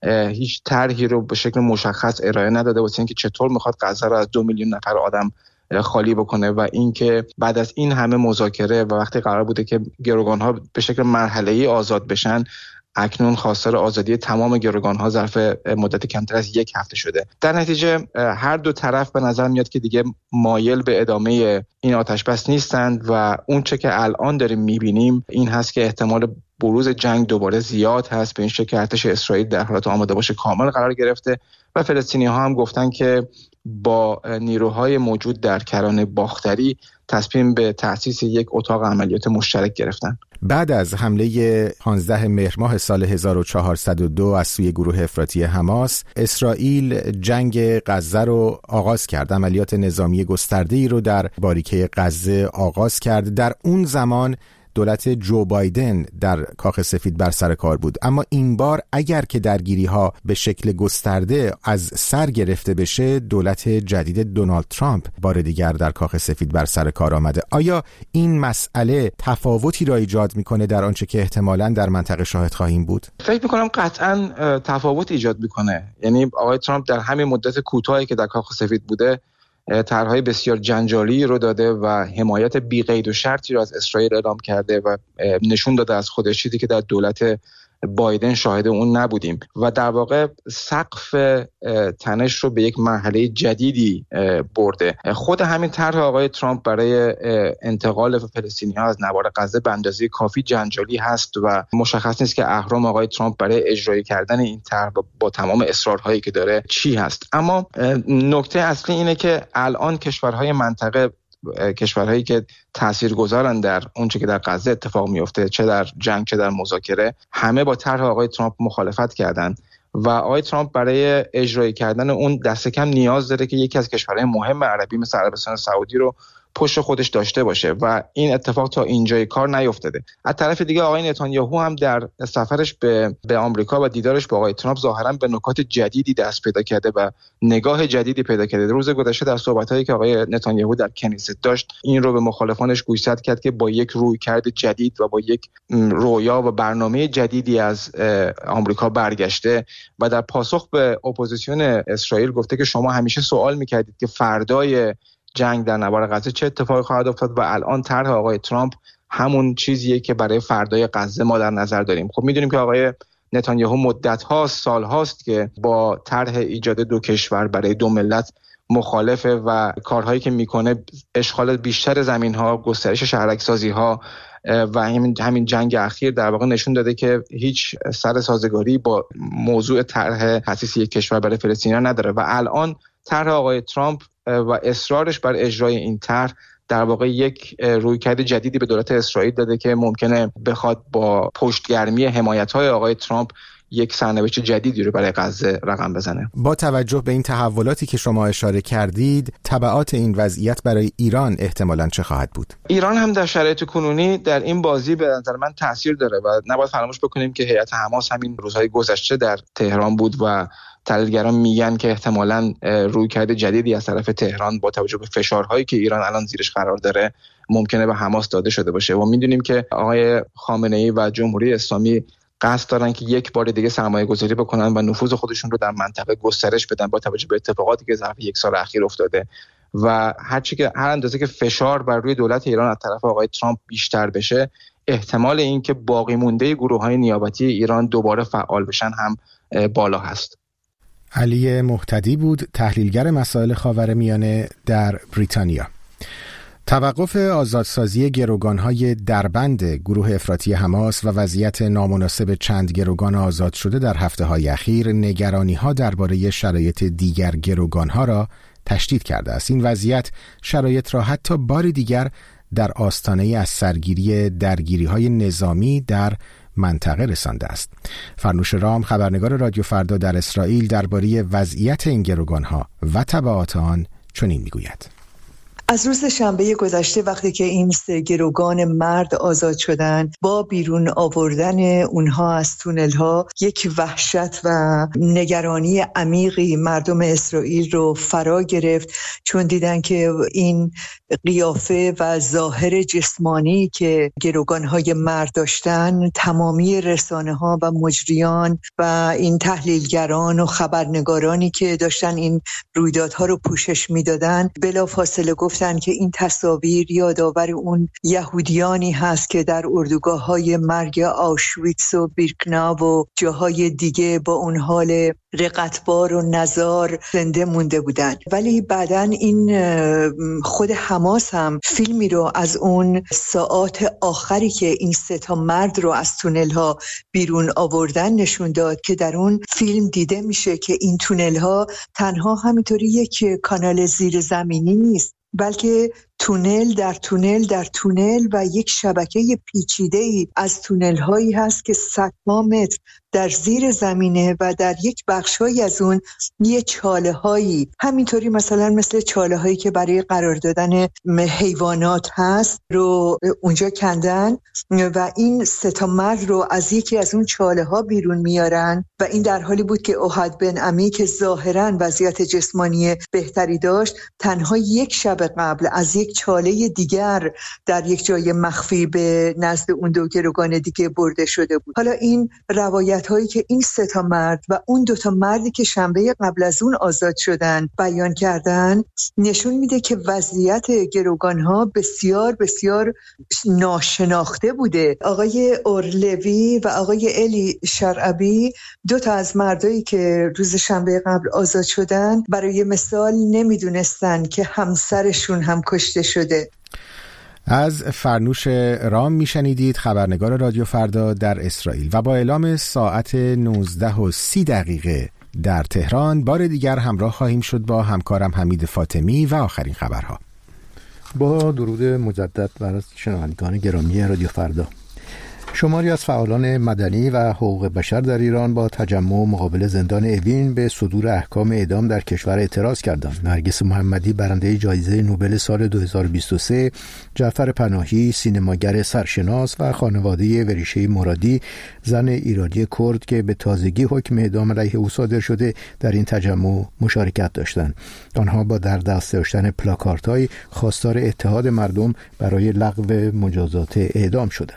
هیچ طرحی رو به شکل مشخص ارائه نداده واسه اینکه چطور میخواد غزه رو از دو میلیون نفر آدم خالی بکنه و اینکه بعد از این همه مذاکره و وقتی قرار بوده که گروگان‌ها به شکل مرحله‌ای آزاد بشن، اکنون خواستار آزادی تمام گروگان‌ها ظرف مدت کمتر از یک هفته شده. در نتیجه هر دو طرف به نظر میاد که دیگه مایل به ادامه این آتشبس نیستند و اون چه که الان داریم میبینیم این هست که احتمال بروز جنگ دوباره زیاد هست، به این شکل که ارتش اسرائیل در حالت آماده باشه کامل قرار گرفته و فلسطینی‌ها هم گفتن که با نیروهای موجود در کرانه باختری تصمیم به تأسیس یک اتاق عملیات مشترک گرفتن. بعد از حمله پانزده مهر ماه سال هزار و چهارصد و دو از سوی گروه افراطی حماس، اسرائیل جنگ غزه رو آغاز کرد. عملیات نظامی گسترده‌ای رو در باریکه غزه آغاز کرد. در اون زمان دولت جو بایدن در کاخ سفید بر سر کار بود، اما این بار اگر که درگیری‌ها به شکل گسترده از سر گرفته بشه، دولت جدید دونالد ترامپ بار دیگر در کاخ سفید بر سر کار آمده. آیا این مسئله تفاوتی را ایجاد میکنه در آنچه که احتمالاً در منطقه شاهد خواهیم بود؟ فکر میکنم قطعاً تفاوت ایجاد میکنه. یعنی آقای ترامپ در همین مدت کوتاهی که در کاخ سفید بوده طرح‌های بسیار جنجالی رو داده و حمایت بی قید و شرطی رو از اسرائیل اعلام کرده و نشون داده از خودش، چیزی که در دولت بایدن شاهد اون نبودیم و در واقع سقف تنش رو به یک مرحله جدیدی برده. خود همین طرح آقای ترامپ برای انتقال فلسطینی‌ها از نوار غزه به اندازه کافی جنجالی هست و مشخص نیست که اهرم آقای ترامپ برای اجرایی کردن این طرح با, با تمام اصرارهایی که داره چی هست. اما نکته اصلی اینه که الان کشورهای منطقه، کشورهایی که تاثیرگذارن در اونچه که در غزه اتفاق میفته، چه در جنگ چه در مذاکره، همه با طرح آقای ترامپ مخالفت کردن و آقای ترامپ برای اجرایی کردن اون دست کم نیاز داره که یکی از کشورهای مهم عربی مثل عربستان سعودی رو پشت خودش داشته باشه و این اتفاق تا اینجای کار نیفتاده. از طرف دیگه آقای نتانیاهو هم در سفرش به به آمریکا و دیدارش با آقای ترامپ ظاهرا به نکات جدیدی دست پیدا کرده و نگاه جدیدی پیدا کرده. روز گذشته در صحبت‌هایی که آقای نتانیاهو در کنیست داشت، این رو به مخالفانش گوشزد کرد که با یک رویکرد جدید و با یک رویا و برنامه جدیدی از آمریکا برگشته و در پاسخ به اپوزیسیون اسرائیل گفته که شما همیشه سوال می‌کردید که فردای جنگ در نوار غزه چه اتفاقی خواهد افتاد و الان طرح آقای ترامپ همون چیزیه که برای فردای غزه ما در نظر داریم. خب میدونیم که آقای نتانیاهو مدت‌ها، سال‌هاست که با طرح ایجاد دو کشور برای دو ملت مخالفه و کارهایی که میکنه اشغال بیشتر زمین‌ها، گسترش شهرک‌سازی‌ها و همین همین جنگ اخیر در واقع نشون داده که هیچ سر سازگاری با موضوع طرح تأسیس یک کشور برای فلسطینیان نداره و الان طرح آقای ترامپ و اصرارش بر اجرای این طرح در واقع یک رویکرد جدیدی به دولت اسرائیل داده که ممکنه بخواد با پشتگرمی حمایت‌های آقای ترامپ یک سرنوشت جدیدی رو برای غزه رقم بزنه. با توجه به این تحولاتی که شما اشاره کردید، تبعات این وضعیت برای ایران احتمالاً چه خواهد بود؟ ایران هم در شرایط کنونی در این بازی به نظر من تاثیر داره و نباید فراموش بکنیم که هیئت حماس همین روزهای گذشته در تهران بود و تحلیلگران میگن که احتمالاً رویکرد جدیدی از طرف تهران با توجه به فشارهایی که ایران الان زیرش قرار داره ممکنه به حماس داده شده باشه و میدونیم که آقای خامنه‌ای و جمهوری اسلامی قصد دارن که یک بار دیگه سرمایه گذاری بکنن و نفوذ خودشون رو در منطقه گسترش بدن با توجه به اتفاقاتی که ظرف یک سال اخیر افتاده و هرچی که هر اندازه که فشار بر روی دولت ایران از طرف آقای ترامپ بیشتر بشه، احتمال این که باقی مونده گروه‌های نیابتی ایران دوباره فعال بشن هم بالا هست. علی مهتدی بود، تحلیلگر مسائل خاورمیانه در بریتانیا. توقف آزادسازی گروگان‌های دربند گروه افراطی حماس و وضعیت نامناسب چند گروگان آزاد شده در هفته‌های اخیر نگرانی‌ها درباره شرایط دیگر گروگان‌ها را تشدید کرده است. این وضعیت شرایط را حتی بار دیگر در آستانه از سرگیری درگیری‌های نظامی در منطقه رسانده است. فرنوش رام، خبرنگار رادیو فردا در اسرائیل، درباره وضعیت این گروگان‌ها و تبعات آن چنین می‌گوید: از روز شنبه گذشته وقتی که این سه گروگان مرد آزاد شدن، با بیرون آوردن اونها از تونل‌ها یک وحشت و نگرانی عمیقی مردم اسرائیل رو فرا گرفت، چون دیدن که این قیافه و ظاهر جسمانی که گروگان‌های مرد داشتن، تمامی رسانه‌ها و مجریان و این تحلیلگران و خبرنگارانی که داشتن این رویدادها رو پوشش میدادن بلافاصله گفتن که این تصاویر یادآور اون یهودیانی هست که در اردوگاه‌های مرگ آشویتس و بیرکناو و جاهای دیگه با اون حال رقتبار و نزار زنده مونده بودن. ولی بعداً این خود حماس هم فیلمی رو از اون ساعات آخری که این سه تا مرد رو از تونل ها بیرون آوردن نشون داد که در اون فیلم دیده میشه که این تونل ها تنها همینطوری یک کانال زیر زمینی نیست، بلکه تونل در تونل در تونل و یک شبکه پیچیده‌ای از تونل هایی هست که صدها متر در زیر زمینه و در یک بخش‌هایی از اون یه چاله‌هایی، همینطوری مثلا مثل چاله‌هایی که برای قرار دادن حیوانات هست رو اونجا کندن و این سه تا مرد رو از یکی از اون چاله‌ها بیرون میارن و این در حالی بود که اوحد بن عمی که ظاهراً وضعیت جسمانی بهتری داشت تنها یک شب قبل از یک چاله دیگر در یک جای مخفی به نزد اون دو گروگان دیگه برده شده بود. حالا این روایت هایی که این سه تا مرد و اون دو تا مردی که شنبه قبل از اون آزاد شدن بیان کردن نشون میده که وضعیت گروگان ها بسیار بسیار ناشناخته بوده. آقای اورلوی و آقای الی شرعبی، دو تا از مردایی که روز شنبه قبل آزاد شدن، برای مثال نمیدونستن که همسرشون هم کشته شده. از فرنوش رام میشنیدید، خبرنگار رادیو فردا در اسرائیل. و با اعلام ساعت نوزده و سی دقیقه در تهران بار دیگر همراه خواهیم شد با همکارم حمید فاطمی و آخرین خبرها. با درود مجدد بر شنوندگان گرامی رادیو فردا. شماری از فعالان مدنی و حقوق بشر در ایران با تجمع مقابل زندان اوین به صدور احکام اعدام در کشور اعتراض کردند. نرگس محمدی برنده جایزه نوبل سال دو هزار و بیست و سه، جعفر پناهی سینماگر سرشناس و خانواده وریشه مرادی، زن ایرانی کرد که به تازگی حکم اعدام علیه او صادر شده، در این تجمع مشارکت داشتند. آنها با در دست داشتن پلاکاردهای خواستار اتحاد مردم برای لغو مجازات اعدام شدند.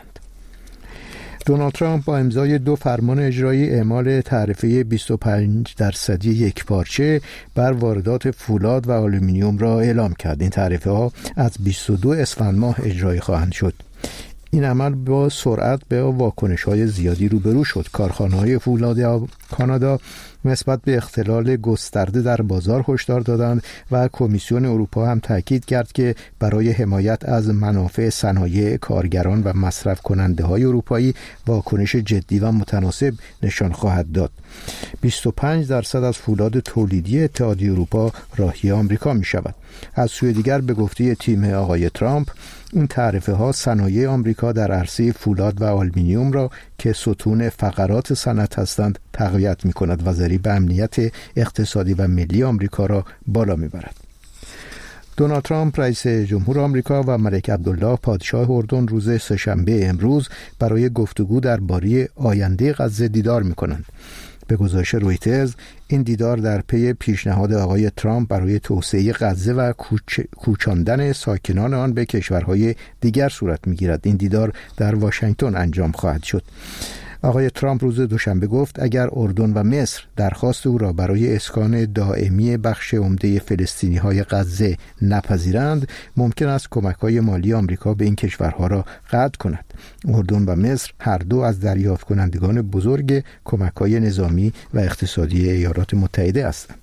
دونالد ترامپ با امضای دو فرمان اجرایی اعمال تعرفه بیست و پنج درصدی یکپارچه بر واردات فولاد و آلومینیوم را اعلام کرد. این تعرفه ها از بیست و دو اسفند ماه اجرایی خواهند شد. این عمل با سرعت به واکنش‌های زیادی روبرو شد. کارخانه‌های فولاد کانادا نسبت به اختلال گسترده در بازار هشدار دادند و کمیسیون اروپا هم تاکید کرد که برای حمایت از منافع صنایع، کارگران و مصرف کننده های اروپایی واکنش جدی و متناسب نشان خواهد داد. بیست و پنج درصد از فولاد تولیدی اتحادیه اروپا راهی آمریکا می شود. از سوی دیگر به گفته تیم آقای ترامپ، این تعرفه ها صنایع آمریکا در عرصه فولاد و آلومینیوم را که ستون فقرات صنعت هستند تقویت می کند و ضریب امنیت اقتصادی و ملی آمریکا را بالا می برد. دونالد ترامپ رئیس جمهور آمریکا و ملک عبدالله پادشاه اردن روز سه‌شنبه امروز برای گفتگو درباره آینده غزه دیدار می کنند. به گزارش رویترز، این دیدار در پی پیشنهاد آقای ترامپ برای توسعه غزه و کوچ... کوچاندن ساکنان آن به کشورهای دیگر صورت می‌گیرد. این دیدار در واشنگتن انجام خواهد شد. آقای ترامپ روز دوشنبه گفت اگر اردن و مصر درخواست او را برای اسکان دائمی بخش عمده فلسطینی‌های غزه نپذیرند، ممکن است کمک‌های مالی آمریکا به این کشورها را قطع کند. اردن و مصر هر دو از دریافت کنندگان بزرگ کمک‌های نظامی و اقتصادی ایالات متحده هستند.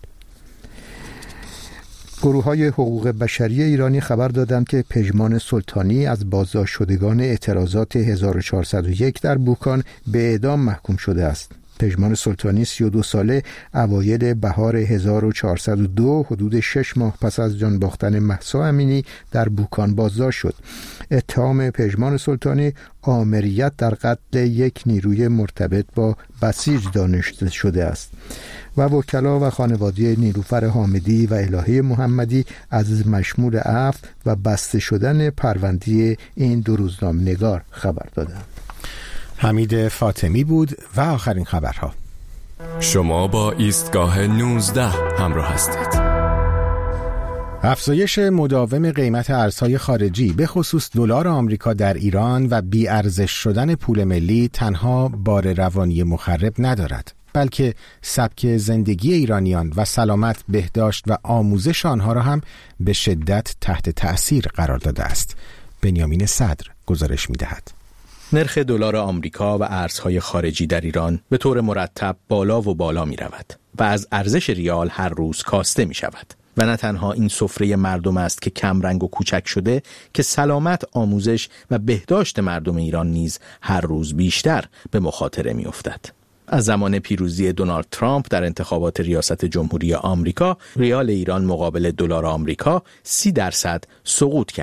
گروه‌های حقوق بشری ایرانی خبر دادند که پژمان سلطانی از بازداشت شدگان اعتراضات هزار و چهارصد و یک در بوکان به اعدام محکوم شده است. پژمان سلطانی سی و دو ساله اوایل بهار هزار و چهارصد و دو، حدود شش ماه پس از جان باختن مهسا امینی، در بوکان بازداشت شد. اتهام پژمان سلطانی آمریت در قتل یک نیروی مرتبط با بسیج دانسته شده است و وکلا و خانواده نیلوفر حامدی و الهه محمدی از مشمول عفو و بسته شدن پرونده این دو روزنامه‌نگار خبر دادند. حمید فاطمی بود و آخرین خبرها. شما با ایستگاه نوزده همراه هستید. افزایش مداوم قیمت ارزهای خارجی به خصوص دلار آمریکا در ایران و بی‌ارزش شدن پول ملی تنها بار روانی مخرب ندارد، بلکه سبک زندگی ایرانیان و سلامت، بهداشت و آموزش آنها را هم به شدت تحت تأثیر قرار داده است. بنیامین صدر گزارش می‌دهد. نرخ دلار آمریکا و ارزهای خارجی در ایران به طور مرتب بالا و بالا می رود و از ارزش ریال هر روز کاسته می شود. و نه تنها این سفره مردم است که کم رنگ و کوچک شده، که سلامت، آموزش و بهداشت مردم ایران نیز هر روز بیشتر به مخاطره می افتد. از زمان پیروزی دونالد ترامپ در انتخابات ریاست جمهوری آمریکا، ریال ایران مقابل دلار آمریکا سی درصد سقوط کرده.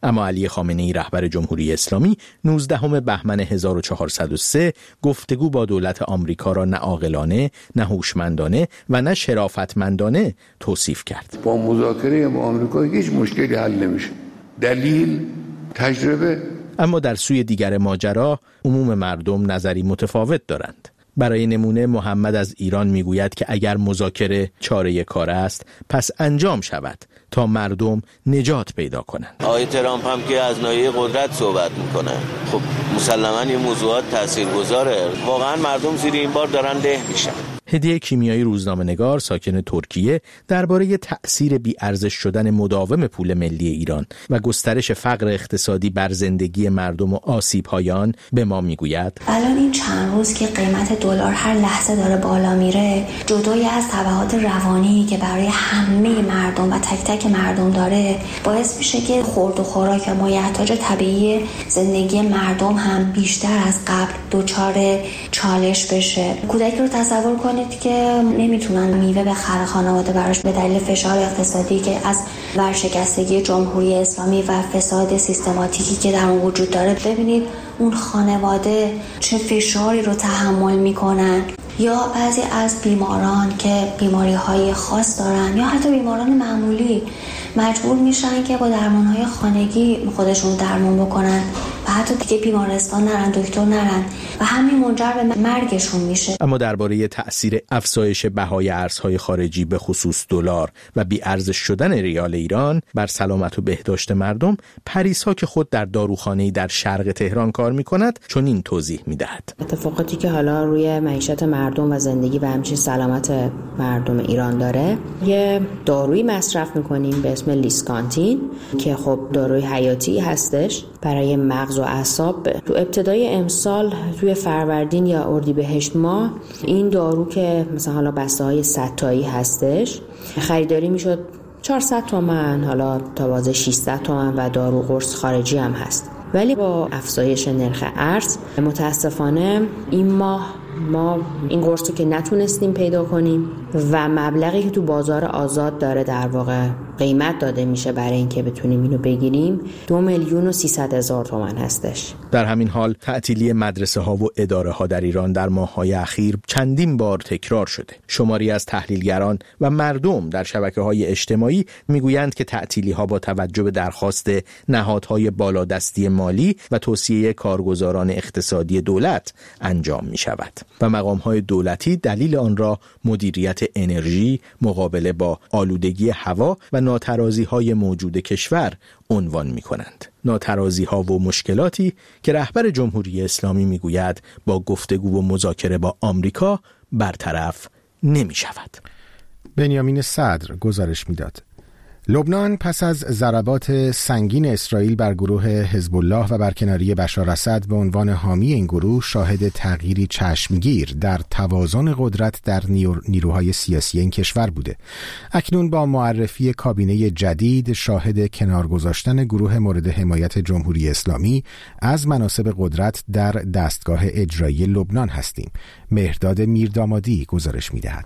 اما علی خامنه‌ای رهبر جمهوری اسلامی نوزدهم بهمن هزار و چهارصد و سه گفتگو با دولت آمریکا را نه عاقلانه، نه هوشمندانه و نه شرافتمندانه توصیف کرد. با مذاکره با آمریکا هیچ مشکلی حل نمیشه. دلیل، تجربه. اما در سوی دیگر ماجرا عموم مردم نظری متفاوت دارند. برای نمونه محمد از ایران میگوید که اگر مذاکره چاره کار است پس انجام شود تا مردم نجات پیدا کنند. آقای ترامپ هم که از ناحیه قدرت صحبت میکنه، خب مسلماً این موضوعات تاثیرگذاره. واقعا مردم زیر این بار دارن له میشن. هدیه کیمیایی روزنامه‌نگار ساکن ترکیه درباره تأثیر بی‌ارزش شدن مداوم پول ملی ایران و گسترش فقر اقتصادی بر زندگی مردم و آسیب‌های آن به ما میگوید: الان این چند روز که قیمت دلار هر لحظه داره بالا میره، جدای از تبعات روانی که برای همه مردم و تک تک مردم داره، باعث میشه که خورد و خوراک و مایحتاج طبیعی زندگی مردم هم بیشتر از قبل دچار چالش بشه. کودکی رو تصور کنید که نمیتونن میوه بخره خانواده براش به دلیل فشار اقتصادی که از ورشکستگی جمهوری اسلامی و فساد سیستماتیکی که در اون وجود داره. ببینید اون خانواده چه فشاری رو تحمل میکنن. یا بعضی از بیماران که بیماری‌های خاص دارن یا حتی بیماران معمولی مجبور میشن که با درمان‌های خانگی خودشون درمان بکنن و حتی دیگه بیمارستان نرن، دکتر نرن و همین منجر به مرگشون میشه. اما درباره تأثیر افزایش بهای ارزهای خارجی به خصوص دلار و بی‌ارزش شدن ریال ایران بر سلامت و بهداشت مردم، پریسا که خود در داروخانه‌ای در شرق تهران کار می‌کند چنین توضیح می‌دهد. اتفاقاتی که حالا روی معیشت مردم و زندگی و همچنین سلامت مردم ایران داره، یه دارویی مصرف می‌کنیم به اسم لیسکانتین که خب داروی حیاتی هستش برای مغز و اعصاب. تو ابتدای امسال توی فروردین یا اردیبهشت ماه این دارو که مثلا حالا بسته‌های صد تایی هستش خریداری میشد چهارصد تومان، حالا تا بازه ششصد تومان و دارو قرص خارجی هم هست. ولی با افزایش نرخ ارز متاسفانه این ماه ما این قرص رو که نتونستیم پیدا کنیم و مبلغی که تو بازار آزاد داره در واقع قیمت داده میشه برای اینکه بتونیم اینو بگیریم دو میلیون و سیصد هزار تومان هستش. در همین حال تعطیلی مدرسه ها و اداره ها در ایران در ماه‌های اخیر چندین بار تکرار شده. شماری از تحلیلگران و مردم در شبکه‌های اجتماعی میگویند که تعطیلی ها با توجه به درخواست نهادهای بالادستی مالی و توصیه کارگزاران اقتصادی دولت انجام می شود و مقام‌های دولتی دلیل آن را مدیریت انرژی، مقابله با آلودگی هوا و ناترازی‌های موجود کشور عنوان می‌کنند. ناترازی‌ها و مشکلاتی که رهبر جمهوری اسلامی می‌گوید با گفتگو و مذاکره با آمریکا برطرف نمی‌شود. بنیامین صدر گزارش می‌داد. لبنان پس از ضربات سنگین اسرائیل بر گروه حزب الله و برکناری بشار اسد به عنوان حامی این گروه شاهد تغییری چشمگیر در توازن قدرت در نیروهای سیاسی این کشور بوده. اکنون با معرفی کابینه جدید شاهد کنار گذاشتن گروه مورد حمایت جمهوری اسلامی از مناصب قدرت در دستگاه اجرایی لبنان هستیم. مهرداد میردامادی گزارش می‌دهد.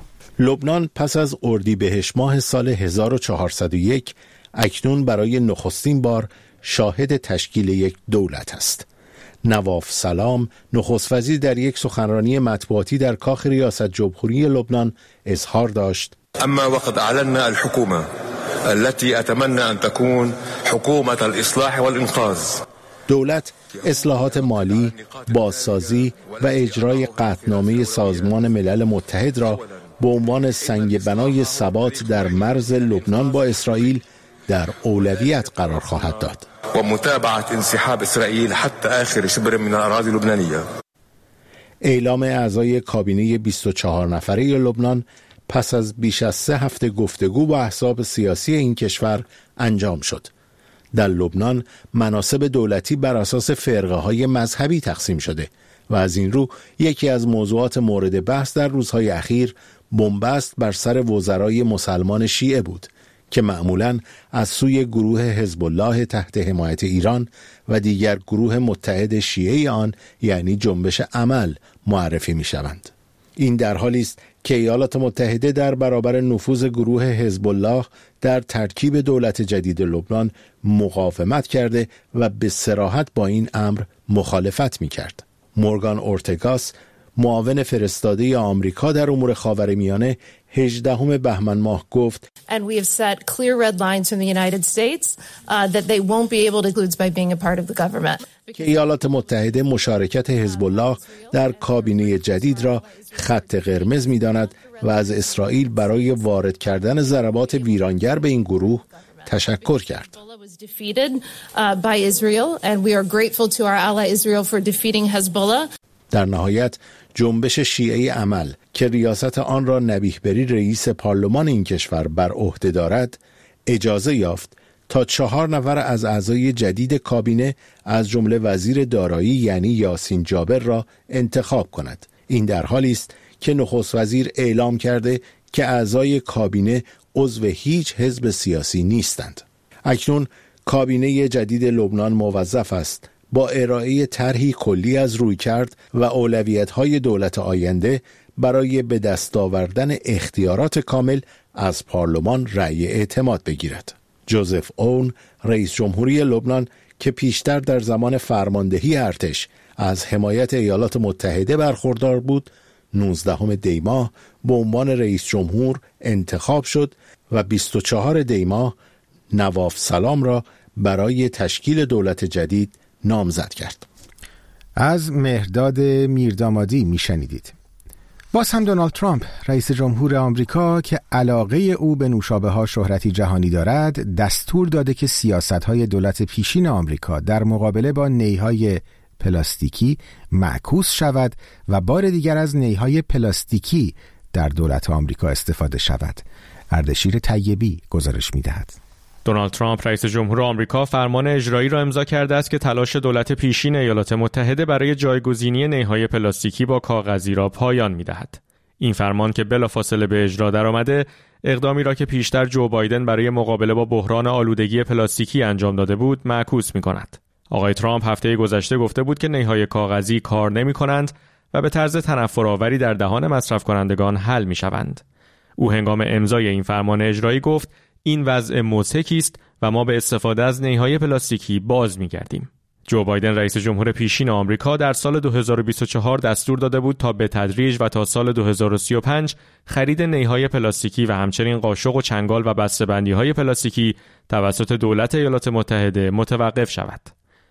لبنان پس از اردیبهشت ماه سال هزار و چهارصد و یک اکنون برای نخستین بار شاهد تشکیل یک دولت است. نواف سلام نخست وزیر در یک سخنرانی مطبوعاتی در کاخ ریاست جمهوری لبنان اظهار داشت: اما وقد اعلنا الحكومه التي اتمنى ان تكون حكومه الاصلاح والانقاذ. دولت اصلاحات مالی، بازسازی و اجرای قطعنامه سازمان ملل متحد را به عنوان سنگ بنای ثبات در مرز لبنان با اسرائیل در اولویت قرار خواهد داد و متابعه انسحاب اسرائیل حتی آخر شبر من الاراضی اللبنانیه. اعلام اعضای کابینه بیست و چهار نفره لبنان پس از بیش از سه هفته گفتگو با احزاب سیاسی این کشور انجام شد. در لبنان مناصب دولتی بر اساس فرقه های مذهبی تقسیم شده و از این رو یکی از موضوعات مورد بحث در روزهای اخیر بنبست بر سر وزرای مسلمان شیعه بود که معمولاً از سوی گروه حزب الله تحت حمایت ایران و دیگر گروه متحد شیعه آن یعنی جنبش عمل معرفی می شوند. این در حالی است که ایالات متحده در برابر نفوذ گروه حزب الله در ترکیب دولت جدید لبنان مقاومت کرده و به صراحت با این امر مخالفت می‌کرد. مورگان اورتگاس، معاون فرستاده آمریکا در امور خاورمیانه، هجدهم بهمن ماه گفت And we have set clear red lines from the United States uh, that they won't be able to include by being a part of the government. که ایالات متحده مشارکت حزب الله در کابینه جدید را خط قرمز می‌داند و از اسرائیل برای وارد کردن ضربات ویرانگر به این گروه تشکر کرد. در نهایت جنبش شیعه عمل که ریاست آن را نبیه بری رئیس پارلمان این کشور بر عهده دارد اجازه یافت تا چهار نفر از اعضای جدید کابینه از جمله وزیر دارایی یعنی یاسین جابر را انتخاب کند. این در حالی است که نخست وزیر اعلام کرده که اعضای کابینه عضو هیچ حزب سیاسی نیستند. اکنون کابینه جدید لبنان موظف است با ارائه طرحی کلی از رویکرد و اولویت‌های دولت آینده برای به دست آوردن اختیارات کامل از پارلمان رأی اعتماد بگیرد. جوزف اون، رئیس جمهوری لبنان که پیشتر در زمان فرماندهی ارتش از حمایت ایالات متحده برخوردار بود، نوزدهم دی ماه به عنوان رئیس جمهور انتخاب شد و بیست و چهارم دی ماه نواف سلام را برای تشکیل دولت جدید نامزد کرد. از مهرداد میردامادی میشنیدید. باز هم دونالد ترامپ رئیس جمهور آمریکا که علاقه او به نوشابه ها شهرتی جهانی دارد دستور داده که سیاست‌های دولت پیشین آمریکا در مقابله با نیهای پلاستیکی معکوس شود و بار دیگر از نیهای پلاستیکی در دولت آمریکا استفاده شود. اردشیر طیبی گزارش می‌دهد. دونالد ترامپ رئیس جمهور آمریکا فرمان اجرایی را امضا کرده است که تلاش دولت پیشین ایالات متحده برای جایگزینی نیهای پلاستیکی با کاغذی را پایان می‌دهد. این فرمان که بلافاصله به اجرا درآمده، اقدامی را که پیشتر جو بایدن برای مقابله با بحران آلودگی پلاستیکی انجام داده بود، معکوس می‌کند. آقای ترامپ هفته گذشته گفته بود که نیهای کاغذی کار نمی‌کنند و به طرز تنفرآوری در دهان مصرف کنندگان حل می‌شوند. او هنگام امضای این فرمان اجرایی گفت این وضع مضحکی است و ما به استفاده از نیهای پلاستیکی باز می‌گردیم. جو بایدن رئیس جمهور پیشین آمریکا در سال دو هزار و بیست و چهار دستور داده بود تا به تدریج و تا سال دو هزار و سی و پنج خرید نیهای پلاستیکی و همچنین قاشق و چنگال و بسته‌بندی‌های پلاستیکی توسط دولت ایالات متحده متوقف شود.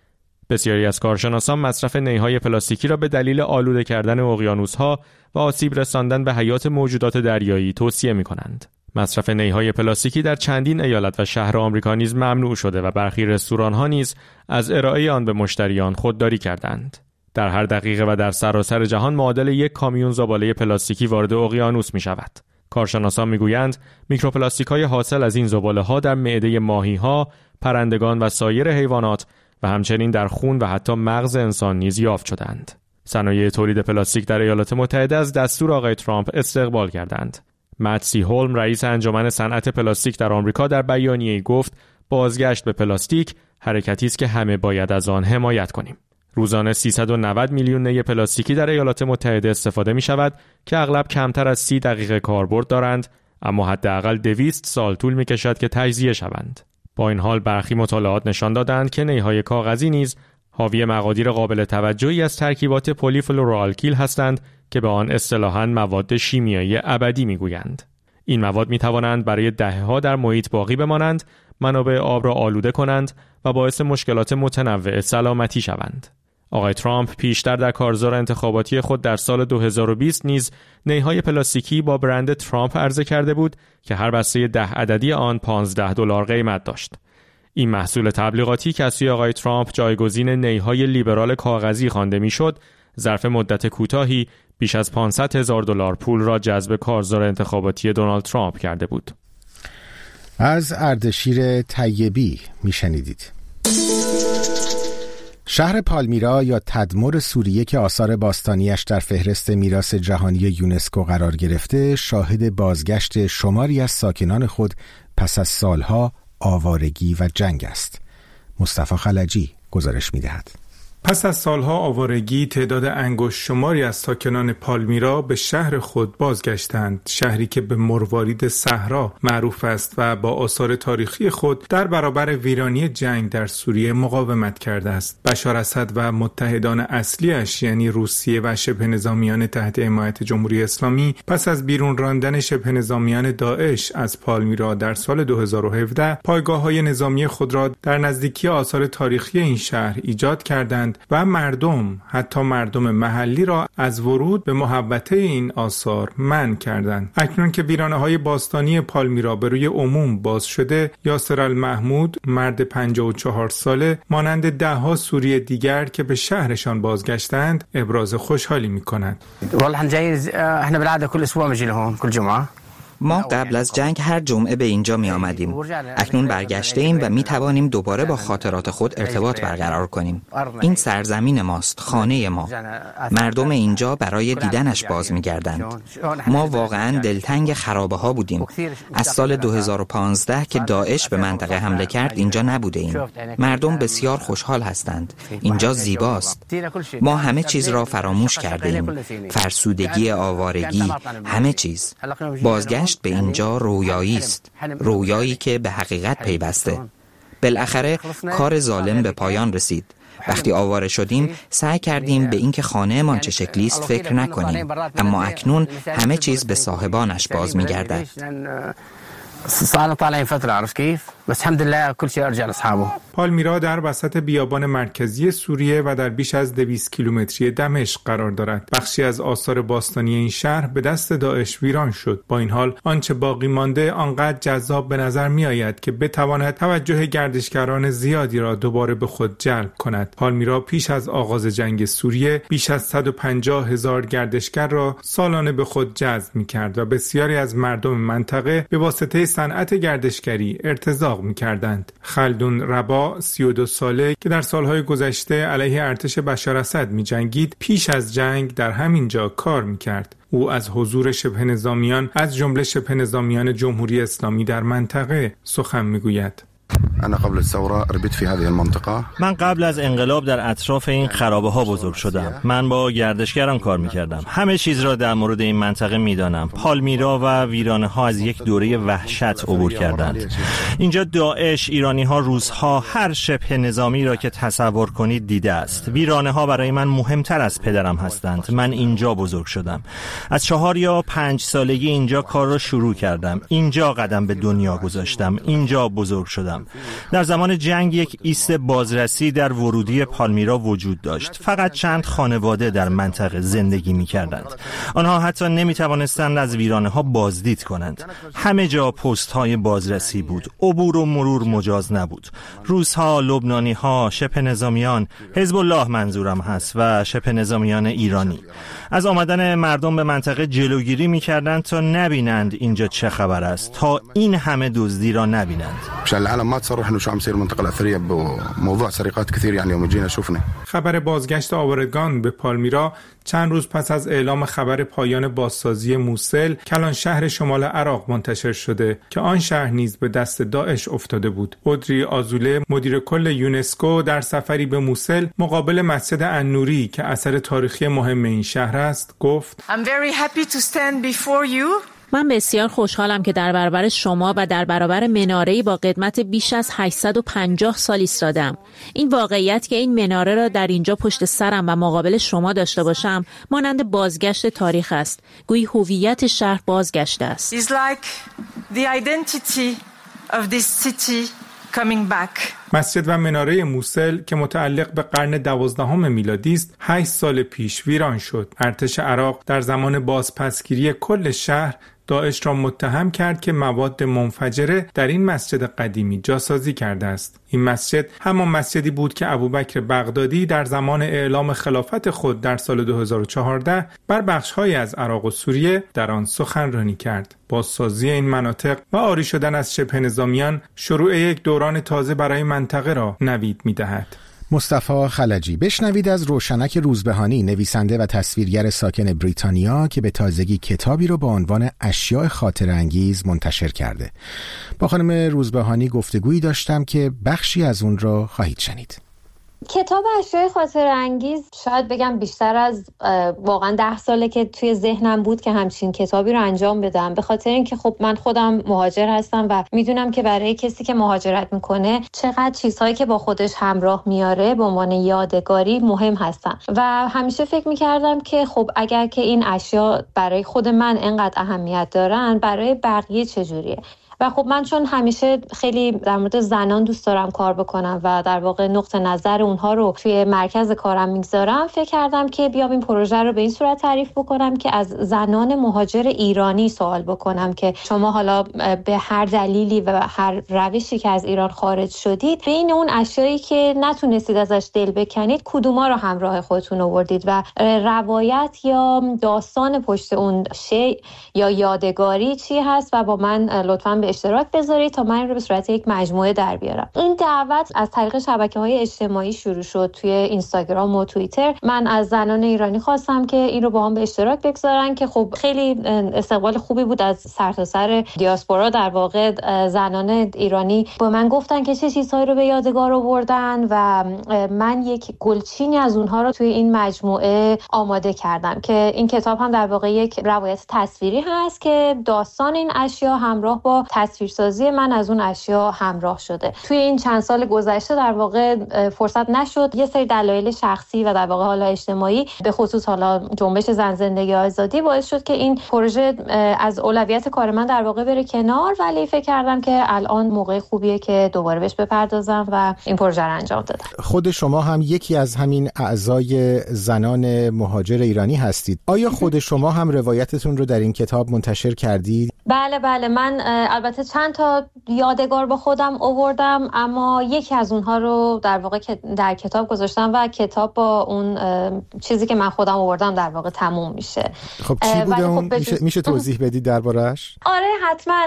بسیاری از کارشناسان مصرف نیهای پلاستیکی را به دلیل آلوده کردن اقیانوس‌ها و آسیب رساندن به حیات موجودات دریایی توصیه می‌کنند. مصرف نیهای پلاستیکی در چندین ایالت و شهر آمریکا نیز ممنوع شده و برخی رستوران‌ها نیز از ارائه آن به مشتریان خودداری کردند. در هر دقیقه و در سراسر جهان معادل یک کامیون زباله پلاستیکی وارد اقیانوس می‌شود. کارشناسان می‌گویند میکروپلاستیک‌های حاصل از این زباله‌ها در معده ماهی‌ها، پرندگان و سایر حیوانات و همچنین در خون و حتی مغز انسان نیز یافت شدند. صنایع تولید پلاستیک در ایالات متحده از دستور آقای ترامپ استقبال کردند. مت سی هولم رئیس انجمن صنعت پلاستیک در آمریکا در بیانیه‌ای گفت بازگشت به پلاستیک حرکتی است که همه باید از آن حمایت کنیم. روزانه سیصد و نود میلیون نی پلاستیکی در ایالات متحده استفاده می شود که اغلب کمتر از سی دقیقه کاربرد دارند، اما حداقل دویست سال طول می کشد که تجزیه شوند. با این حال برخی مطالعات نشان دادند که نیهای کاغذی نیز حاوی مقادیر قابل توجهی از ترکیبات پلیفلوروآلکیل هستند که به آن اصطلاحاً مواد شیمیایی ابدی میگویند. این مواد می توانند برای دهه‌ها در محیط باقی بمانند، منابع آب را آلوده کنند و باعث مشکلات متنوع سلامتی شوند. آقای ترامپ پیشتر در کارزار انتخاباتی خود در سال دو هزار و بیست نیز نیهای پلاستیکی با برند ترامپ عرضه کرده بود که هر بسته ده عددی آن پانزده دلار قیمت داشت. این محصول تبلیغاتی که از سوی آقای ترامپ جایگزین نیهای لیبرال کاغذی خوانده میشد، ظرف مدت کوتاهی بیش از پانصد هزار دلار پول را جذب کارزار انتخاباتی دونالد ترامپ کرده بود. از اردشیر طیبی میشنیدید. شهر پالمیرا یا تدمر سوریه که آثار باستانیش در فهرست میراث جهانی یونسکو قرار گرفته، شاهد بازگشت شماری از ساکنان خود پس از سالها آوارگی و جنگ است. مصطفی خلجی گزارش می‌دهد. پس از سالها آوارگی، تعداد انگشت شماری از ساکنان پالمیرا به شهر خود بازگشتند، شهری که به مروارید صحرا معروف است و با آثار تاریخی خود در برابر ویرانی جنگ در سوریه مقاومت کرده است. بشار اسد و متحدان اصلیش یعنی روسیه و شبه نظامیان تحت حمایت جمهوری اسلامی پس از بیرون راندن شبه نظامیان داعش از پالمیرا در سال دو هزار و هفده پایگاه‌های نظامی خود را در نزدیکی آثار تاریخی این شهر ایجاد کردند و مردم، حتی مردم محلی را از ورود به محوطه این آثار منع کردند. اکنون که ویرانه‌های باستانی پالمیرا به روی عموم باز شده، یاسر المحمود، مرد پنجاه و چهار ساله، مانند ده‌ها سوری دیگر که به شهرشان بازگشتند، ابراز خوشحالی می‌کند. ما قبل از جنگ هر جمعه به اینجا می آمدیم. اکنون برگشته ایم و می توانیم دوباره با خاطرات خود ارتباط برقرار کنیم. این سرزمین ماست، خانه ما. مردم اینجا برای دیدنش باز می گردند. ما واقعا دلتنگ خرابه ها بودیم. از سال دو هزار و پانزده که داعش به منطقه حمله کرد اینجا نبوده ایم. مردم بسیار خوشحال هستند. اینجا زیباست. ما همه چیز را فراموش کرده ایم. فرسودگی، آوارگی، همه چیز. بازگشت به اینجا رویایی است، رویایی که به حقیقت پیوسته. بالاخره کار ظالم به پایان رسید. وقتی آواره شدیم سعی کردیم به اینکه خانه‌مان چه شکلی است فکر نکنیم، اما اکنون همه چیز به صاحبانش باز می‌گردد. صار طالعين فترة عرفت كيف بس الحمد لله كل شيء رجع لاصحابه. پالمیرا در وسط بیابان مرکزی سوریه و در بیش از دویست کیلومتری دمشق قرار دارد. بخشی از آثار باستانی این شهر به دست داعش ویران شد. با این حال آنچه باقی مانده آنقدر جذاب به نظر می آید که بتواند توجه گردشگران زیادی را دوباره به خود جلب کند. پالمیرا پیش از آغاز جنگ سوریه بیش از صد و پنجاه هزار گردشگر را سالانه به خود جذب می کرد و بسیاری از مردم منطقه به واسطه صنعت گردشگری ارتزاق می‌کردند. خلدون ربا، سی و دو ساله که در سالهای گذشته علیه ارتش بشار اسد می‌جنگید، پیش از جنگ در همین جا کار می‌کرد. او از حضور شبه نظامیان از جمله شبه نظامیان جمهوری اسلامی در منطقه سخن می‌گوید. أنا قبل الثورة ربيت في هذه المنطقة. من قبل از انقلاب در اطراف این خرابه ها بزرگ شدم. من با گردشگران کار میکردم. همه چیز را در مورد این منطقه میدانم. پالمیرا و ویرانه ها از یک دوره وحشت عبور کردند. اینجا داعش، ایرانی ها، روس ها، هر شبه نظامی را که تصور کنید دیده است. ویرانه ها برای من مهمتر از پدرم هستند. من اینجا بزرگ شدم. از چهار یا پنج سالگی اینجا کار را شروع کردم. اینجا قدم به دنیا گذاشتم. اینجا بزرگ شدم. در زمان جنگ یک ایست بازرسی در ورودی پالمیرا وجود داشت. فقط چند خانواده در منطقه زندگی می کردند. آنها حتی نمی توانستند از ویرانه ها بازدید کنند. همه جا پست های بازرسی بود. عبور و مرور مجاز نبود. روس ها، لبنانی ها، شبه نظامیان، حزب الله منظورم هست و شبه نظامیان ایرانی از آمدن مردم به منطقه جلوگیری می کردند تا نبینند اینجا چه خبر است، تا این همه دزدی را نبینند. خبر بازگشت آوارگان به پالمیرا چند روز پس از اعلام خبر پایان بازسازی موسل کلان شهر شمال عراق منتشر شده که آن شهر نیز به دست داعش افتاده بود. اودری آزوله، مدیر کل یونسکو، در سفری به موسل مقابل مسجد النوری که اثر تاریخی مهم این شهر است گفت: I'm very happy to stand before you. من بسیار خوشحالم که در برابر شما و در برابر مناره‌ای با قدمت بیش از هشتصد و پنجاه سال ایستادم. این واقعیت که این مناره را در اینجا پشت سرم و مقابل شما داشته باشم مانند بازگشت تاریخ است. گویی هویت شهر بازگشته است. It's like the identity of this city coming back. مسجد و مناره موسل که متعلق به قرن دوازدهم میلادی است، هشت سال پیش ویران شد. ارتش عراق در زمان بازپسگیری کل شهر داعش را متهم کرد که مواد منفجره در این مسجد قدیمی جاسازی کرده است. این مسجد همان مسجدی بود که ابوبکر بغدادی در زمان اعلام خلافت خود در سال دو هزار و چهارده بر بخش‌هایی از عراق و سوریه در آن سخنرانی کرد. بازسازی این مناطق و عاری شدن از شبه نظامیان شروع یک دوران تازه برای منطقه را نوید می‌دهد. مصطفی خلجی. بشنوید از روشنک روزبهانی، نویسنده و تصویرگر ساکن بریتانیا که به تازگی کتابی رو با عنوان اشیاء خاطره انگیز منتشر کرده. با خانم روزبهانی گفتگویی داشتم که بخشی از اون رو خواهید شنید. کتاب اشیای خاطر انگیز شاید بگم بیشتر از واقعا ده ساله که توی ذهنم بود که همچین کتابی رو انجام بدم، به خاطر اینکه خب من خودم مهاجر هستم و میدونم که برای کسی که مهاجرت میکنه چقدر چیزهایی که با خودش همراه میاره به عنوان یادگاری مهم هستن و همیشه فکر میکردم که خب اگر که این اشیا برای خود من انقدر اهمیت دارن، برای بقیه چجوریه؟ و خب من چون همیشه خیلی در مورد زنان دوست دارم کار بکنم و در واقع نقطه نظر اونها رو توی مرکز کارم میگذارم، فکر کردم که بیام این پروژه رو به این صورت تعریف بکنم که از زنان مهاجر ایرانی سوال بکنم که شما حالا به هر دلیلی و هر روشی که از ایران خارج شدید، بین اون اشیایی که نتونستید ازش دل بکنید کدوما رو همراه خودتون آوردید و روایت یا داستان پشت اون شی یا یادگاری چی هست و با من لطفاً اشتراک بذارید تا من رو به صورت یک مجموعه در بیارم. این دعوت از طریق شبکه‌های اجتماعی شروع شد. توی اینستاگرام و توییتر من از زنان ایرانی خواستم که این رو با هم به اشتراک بگذارن که خب خیلی استقبال خوبی بود از سرتاسر دیاسپورا. در واقع زنان ایرانی با من گفتن که چه چیزهایی رو به یادگار آوردن و من یک گلچینی از اونها رو توی این مجموعه آماده کردم که این کتاب هم در واقع یک روایت تصویری هست که داستان این اشیا همراه با تصویرسازی من از اون اشیا همراه شده. توی این چند سال گذشته در واقع فرصت نشد، یه سری دلایل شخصی و در واقع حالا اجتماعی، به خصوص حالا جنبش زن زندگی آزادی، باعث شد که این پروژه از اولویت کار من در واقع بره کنار، ولی فکر کردم که الان موقع خوبیه که دوباره بهش بپردازم و این پروژه رو انجام دادم. خود شما هم یکی از همین اعضای زنان مهاجر ایرانی هستید. آیا خود شما هم روایتتون رو در این کتاب منتشر کردید؟ بله بله، من البته چند تا یادگار با خودم آوردم، اما یکی از اونها رو در واقع در کتاب گذاشتم و کتاب با اون چیزی که من خودم آوردم در واقع تموم میشه. خب چی بوده اون؟ خب میشه, میشه توضیح بدید درباره‌اش؟ آره حتما.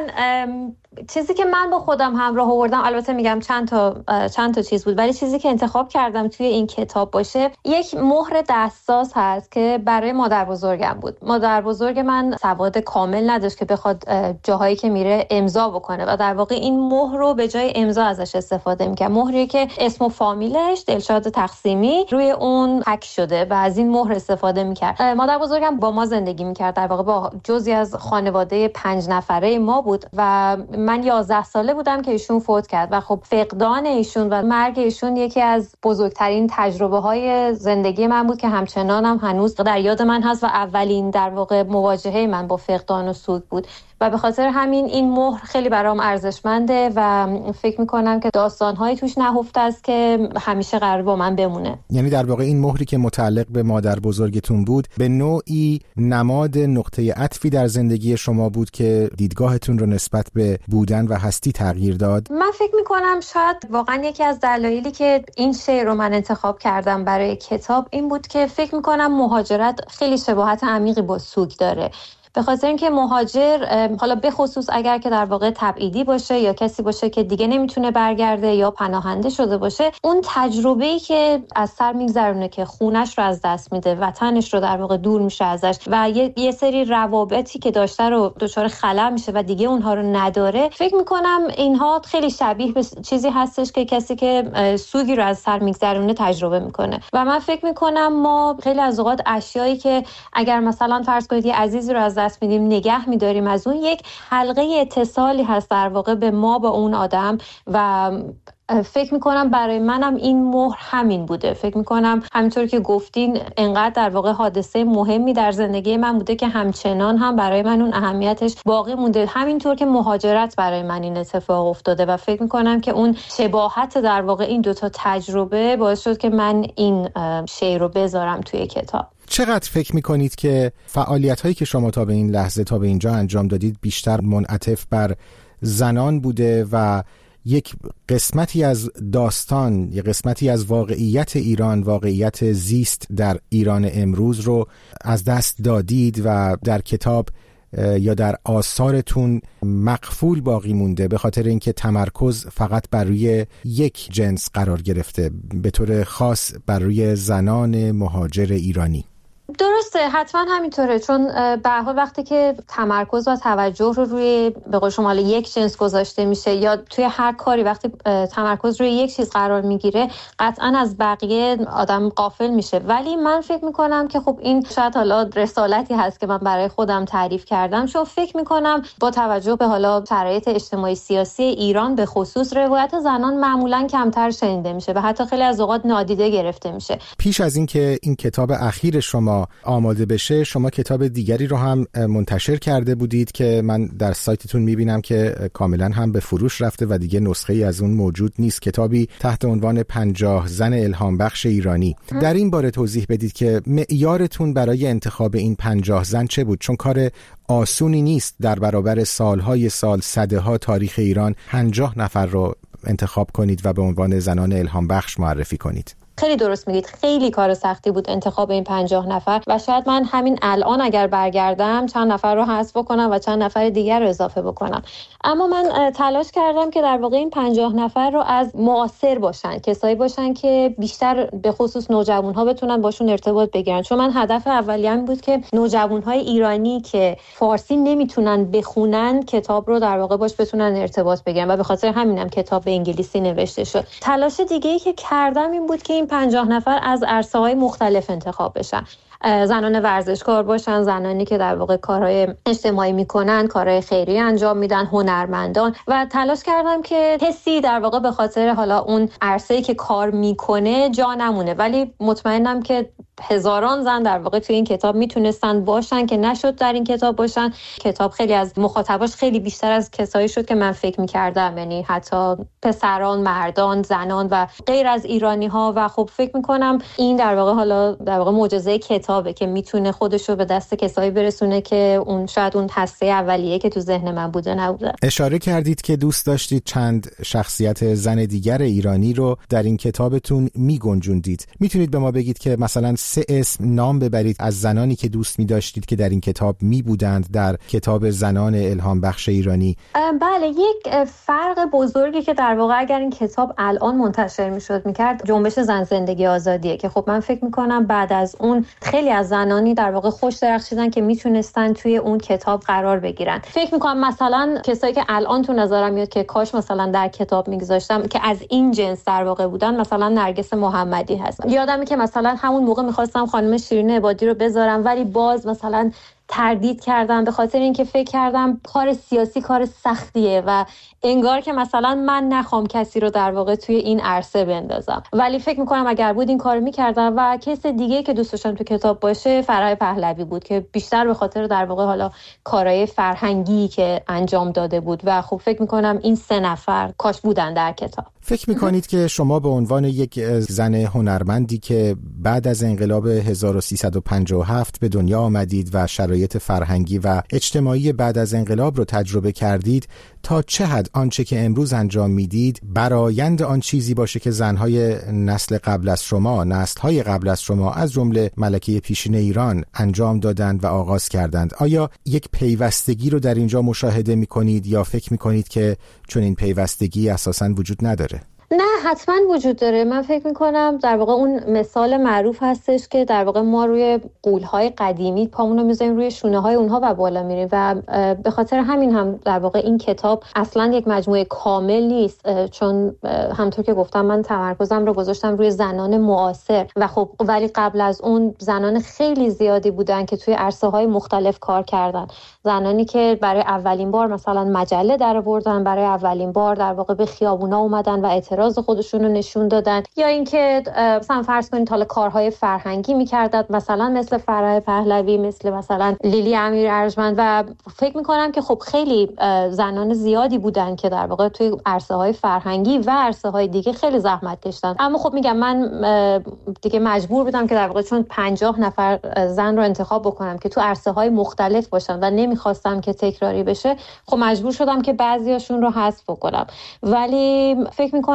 چیزی که من با خودم همراه آوردم، البته میگم چند تا چند تا چیز بود، ولی چیزی که انتخاب کردم توی این کتاب باشه یک مهر دستساز هست که برای مادر بزرگم بود. مادر بزرگ من سواد کامل نداشت که بخواد جاهایی که میره امضا بکنه و در واقع این مهر رو به جای امضا ازش استفاده میکنه. مهری که اسم و فامیلش دلشاد تقسیمی روی اون حک شده و از این مهر استفاده میکرد. مادر بزرگم با ما زندگی میکرد، در واقع با جزئی از خانواده پنج نفره ما بود و من یازده ساله بودم که ایشون فوت کرد و خب فقدان ایشون و مرگ ایشون یکی از بزرگترین تجربه های زندگی من بود که همچنان هم هنوز در یاد من هست و اولین در واقع مواجهه من با فقدان و سوگ بود و به خاطر همین این مهر خیلی برام ارزشمنده و فکر میکنم که داستان‌هایی توش نهفته است که همیشه قرار با من بمونه. یعنی در واقع این مهری که متعلق به مادر بزرگتون بود به نوعی نماد نقطه عطفی در زندگی شما بود که دیدگاهتون رو نسبت به بودن و هستی تغییر داد. من فکر میکنم شاید واقعا یکی از دلایلی که این شعر رو من انتخاب کردم برای کتاب این بود که فکر میکنم مهاجرت خیلی شباهت عمیقی با سوگ داره. به خاطر اینکه مهاجر، حالا به خصوص اگر که در واقع تبعیدی باشه یا کسی باشه که دیگه نمیتونه برگرده یا پناهنده شده باشه، اون تجربه‌ای که از سر میگذرونه که خونش رو از دست میده، وطنش رو در واقع دور میشه ازش و یه, یه سری روابطی که داشته رو دچار خلأ میشه و دیگه اونها رو نداره، فکر میکنم اینها خیلی شبیه به چیزی هستش که کسی که سوگی رو از سر میگذرونه تجربه میکنه و من فکر میکنم ما خیلی از اوقات اشیایی که اگر مثلا فرض کنید یه عزیزی رو از دست میدیم نگه میداریم، از اون یک حلقه اتصالی هست در واقع به ما با اون آدم و فکر میکنم برای منم این مهر همین بوده. فکر میکنم همینطور که گفتین انقدر در واقع حادثه مهمی در زندگی من بوده که همچنان هم برای من اون اهمیتش باقی مونده، همینطور که مهاجرت برای من این اتفاق افتاده و فکر میکنم که اون شباهت در واقع این دوتا تجربه باعث شد که من این شعر رو بذارم توی کتاب. چقدر فکر میکنید که فعالیت هایی که شما تا به این لحظه تا به اینجا انجام دادید بیشتر منعطف بر زنان بوده و یک قسمتی از داستان، یک قسمتی از واقعیت ایران، واقعیت زیست در ایران امروز رو از دست دادید و در کتاب یا در آثارتون مقفول باقی مونده به خاطر اینکه تمرکز فقط بر روی یک جنس قرار گرفته، به طور خاص بر روی زنان مهاجر ایرانی؟ درسته، حتما همینطوره، چون به هر حال وقتی که تمرکز و توجه رو روی به قول شما یک جنس گذاشته میشه یا توی هر کاری وقتی تمرکز روی یک چیز قرار میگیره قطعا از بقیه آدم غافل میشه. ولی من فکر میکنم که خب این شاید حالا رسالتی هست که من برای خودم تعریف کردم، چون فکر میکنم با توجه به حالا شرایط اجتماعی سیاسی ایران به خصوص روایت زنان معمولا کمتر شنیده میشه و حتی خیلی از اوقات نادیده گرفته میشه. پیش از اینکه این کتاب اخیر شما آماده بشه، شما کتاب دیگری رو هم منتشر کرده بودید که من در سایتتون میبینم که کاملا هم به فروش رفته و دیگه نسخه ای از اون موجود نیست. کتابی تحت عنوان پنجاه زن الهام بخش ایرانی. در این باره توضیح بدید که معیارتون برای انتخاب این پنجاه زن چه بود؟ چون کار آسونی نیست در برابر سالهای سال، صدها تاریخ ایران پنجاه نفر رو انتخاب کنید و به عنوان زنان الهام بخش معرفی کنید. خیلی درست میگید، خیلی کار سختی بود انتخاب این پنجاه نفر و شاید من همین الان اگر برگردم چند نفر رو حذف بکنم و چند نفر دیگر رو اضافه بکنم. اما من تلاش کردم که در واقع این پنجاه نفر رو از معاصر باشن، کسایی باشن که بیشتر به خصوص نوجوان‌ها بتونن باشون ارتباط بگیرن، چون من هدف اولیه‌ام بود که نوجوان‌های ایرانی که فارسی نمیتونن بخونن کتاب رو در واقع باش بتونن ارتباط بگیرن و به خاطر همینم کتاب به انگلیسی نوشته شد. تلاش دیگه‌ای که کردم این بود که این پنجاه نفر از عرصه‌های مختلف انتخاب بشن. زنان ورزشکار باشن، زنانی که در واقع کارهای اجتماعی میکنن، کارهای خیری انجام میدن، هنرمندان، و تلاش کردم که کسی در واقع به خاطر حالا اون عرصه‌ای که کار میکنه جا نمونه. ولی مطمئنم که هزاران زن در واقع توی این کتاب میتونستن باشن که نشد در این کتاب باشن. کتاب خیلی از مخاطباش خیلی بیشتر از کسایی شد که من فکر میکردم، یعنی حتی پسران، مردان، زنان و غیر از ایرانی ها. و خب فکر میکنم این در واقع حالا در واقع معجزه کتابه که میتونه خودش رو به دست کسایی برسونه که اون شاید اون هسته اولیه که تو ذهن من بوده نبوده. اشاره کردید که دوست داشتید چند شخصیت زن دیگر ایرانی رو در این کتابتون میگنجوندید. میتونید به ما بگید که مثلا سه اسم نام ببرید از زنانی که دوست می‌داشتید که در این کتاب می‌بودند در کتاب زنان الهام بخش ایرانی؟ بله، یک فرق بزرگی که در واقع اگر این کتاب الان منتشر می‌شد می‌کرد جنبش زن زندگی آزادیه که خب من فکر می‌کنم بعد از اون خیلی از زنانی در واقع خوش درخشیدن که میتونستن توی اون کتاب قرار بگیرن. فکر می‌کنم مثلا کسایی که الان تو نظرم میاد که کاش مثلا در کتاب می‌گذاشتم که از این جنس در واقع بودن، مثلا نرگس محمدی هست. یادمه که مثلا همون موقع می‌خواستم خانم شیرین عبادی رو بذارم ولی باز مثلا تردید کردم به خاطر اینکه فکر کردم کار سیاسی کار سختیه و انگار که مثلا من نخوام کسی رو در واقع توی این عرصه بندازم. ولی فکر میکنم اگر بود این کارو میکردم. و کس دیگه که دوست داشتم تو کتاب باشه فرح پهلوی بود که بیشتر به خاطر در واقع حالا کارهای فرهنگی که انجام داده بود و خب فکر میکنم این سه نفر کاش بودن در کتاب. فکر میکنید که شما به عنوان یک زن هنرمندی که بعد از انقلاب هزار و سیصد و پنجاه و هفت به دنیا آمدید و شرایط فرهنگی و اجتماعی بعد از انقلاب رو تجربه کردید، تا چه حد آنچه که امروز انجام میدید برآیند آن چیزی باشه که زنهای نسل قبل از شما، نسلهای قبل از شما از جمله ملکه پیشین ایران انجام دادند و آغاز کردند؟ آیا یک پیوستگی رو در اینجا مشاهده میکنید یا فکر میکنید که چون این پیوستگی اساساً وجود نداره؟ نه، حتما وجود داره. من فکر میکنم در واقع اون مثال معروف هستش که در واقع ما روی قولهای قدیمی پامونو میذاریم روی شونه های اونها و بالا میریم و به خاطر همین هم در واقع این کتاب اصلا یک مجموعه کامل نیست، چون همونطور که گفتم من تمرکزم رو گذاشتم روی زنان معاصر و خب ولی قبل از اون زنان خیلی زیادی بودن که توی عرصه های مختلف کار کردن. زنانی که برای اولین بار مثلا مجله درآوردن، برای اولین بار در واقع به خیابونا اومدن و اعتراض خودشون رو نشون دادن، یا اینکه مثلا فرض کنید حالا کارهای فرهنگی می‌کردن مثلا مثل فرح پهلوی، مثل مثلا لیلی امیر ارجمند. و فکر می‌کنم که خب خیلی زنان زیادی بودن که در واقع توی عرصه‌های فرهنگی و عرصه‌های دیگه خیلی زحمت کشیدن. اما خب میگم من دیگه مجبور بودم که در واقع چون پنجاه نفر زن رو انتخاب بکنم که تو عرصه‌های مختلف باشن و نمی‌خواستم که تکراری بشه، خب مجبور شدم که بعضیاشون رو حذف بکنم. ولی فکر می‌کنم که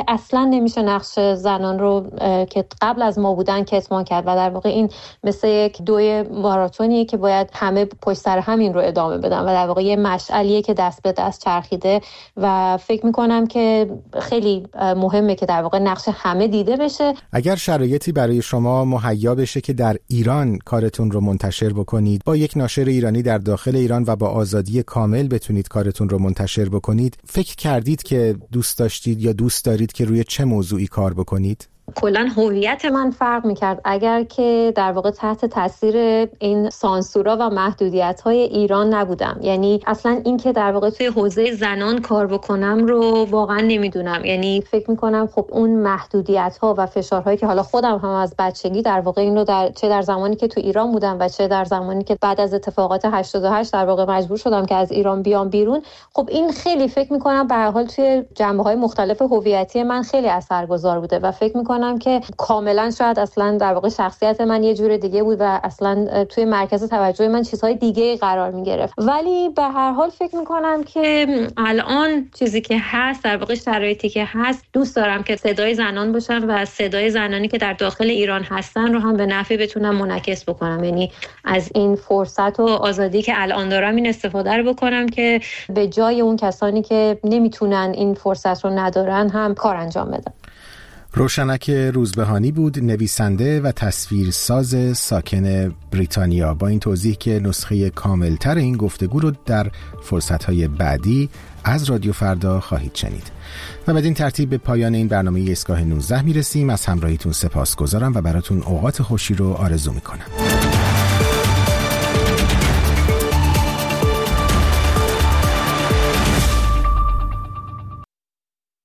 اصلا نمیشه نقش زنان رو که قبل از ما بودن کتمان کرد و در واقع این مثل یک دوی ماراتونیه که باید همه پشت سر همین رو ادامه بدن و در واقع یه مشعلیه که دست به دست چرخیده و فکر میکنم که خیلی مهمه که در واقع نقش همه دیده بشه. اگر شرایطی برای شما مهیا بشه که در ایران کارتون رو منتشر بکنید، با یک ناشر ایرانی در داخل ایران و با آزادی کامل بتونید کارتون رو منتشر بکنید، فکر کردید که دوست داشتید یا دوست دارید که روی چه موضوعی کار بکنید؟ کلا هویت من فرق میکرد اگر که در واقع تحت تاثیر این سانسورا و محدودیت‌های ایران نبودم. یعنی اصلا این که در واقع توی حوزه زنان کار بکنم رو واقعا نمیدونم. یعنی فکر میکنم خب اون محدودیت‌ها و فشارهایی که حالا خودم هم از بچگی در واقع این رو در چه در زمانی که تو ایران بودم و چه در زمانی که بعد از اتفاقات هشتاد و هشت در واقع مجبور شدم که از ایران بیام بیرون، خب این خیلی فکر میکنم به هر حال توی جنبه‌های مختلف هویتی من خیلی اثرگذار بوده و فکر میکنم که کاملا شاید اصلا در واقع شخصیت من یه جور دیگه بود و اصلا توی مرکز توجه من چیزهای دیگه قرار می گرفت. ولی به هر حال فکر می کنم که الان چیزی که هست، در واقع شرایطی که هست، دوست دارم که صدای زنان باشم و صدای زنانی که در داخل ایران هستن رو هم به نفع بتونم منعکس بکنم. یعنی از این فرصت و آزادی که الان دارم این استفاده رو بکنم که به جای اون کسانی که نمیتونن این فرصت رو ندارن هم کار انجام بدم. روشنک روزبهانی بود، نویسنده و تصویرساز ساکن بریتانیا، با این توضیح که نسخه کاملتر این گفتگو رو در فرصت‌های بعدی از رادیو فردا خواهید شنید. و بدین ترتیب به پایان این برنامه ایستگاه نوزده میرسیم. از همراهیتون سپاسگزارم و براتون اوقات خوشی رو آرزو میکنم.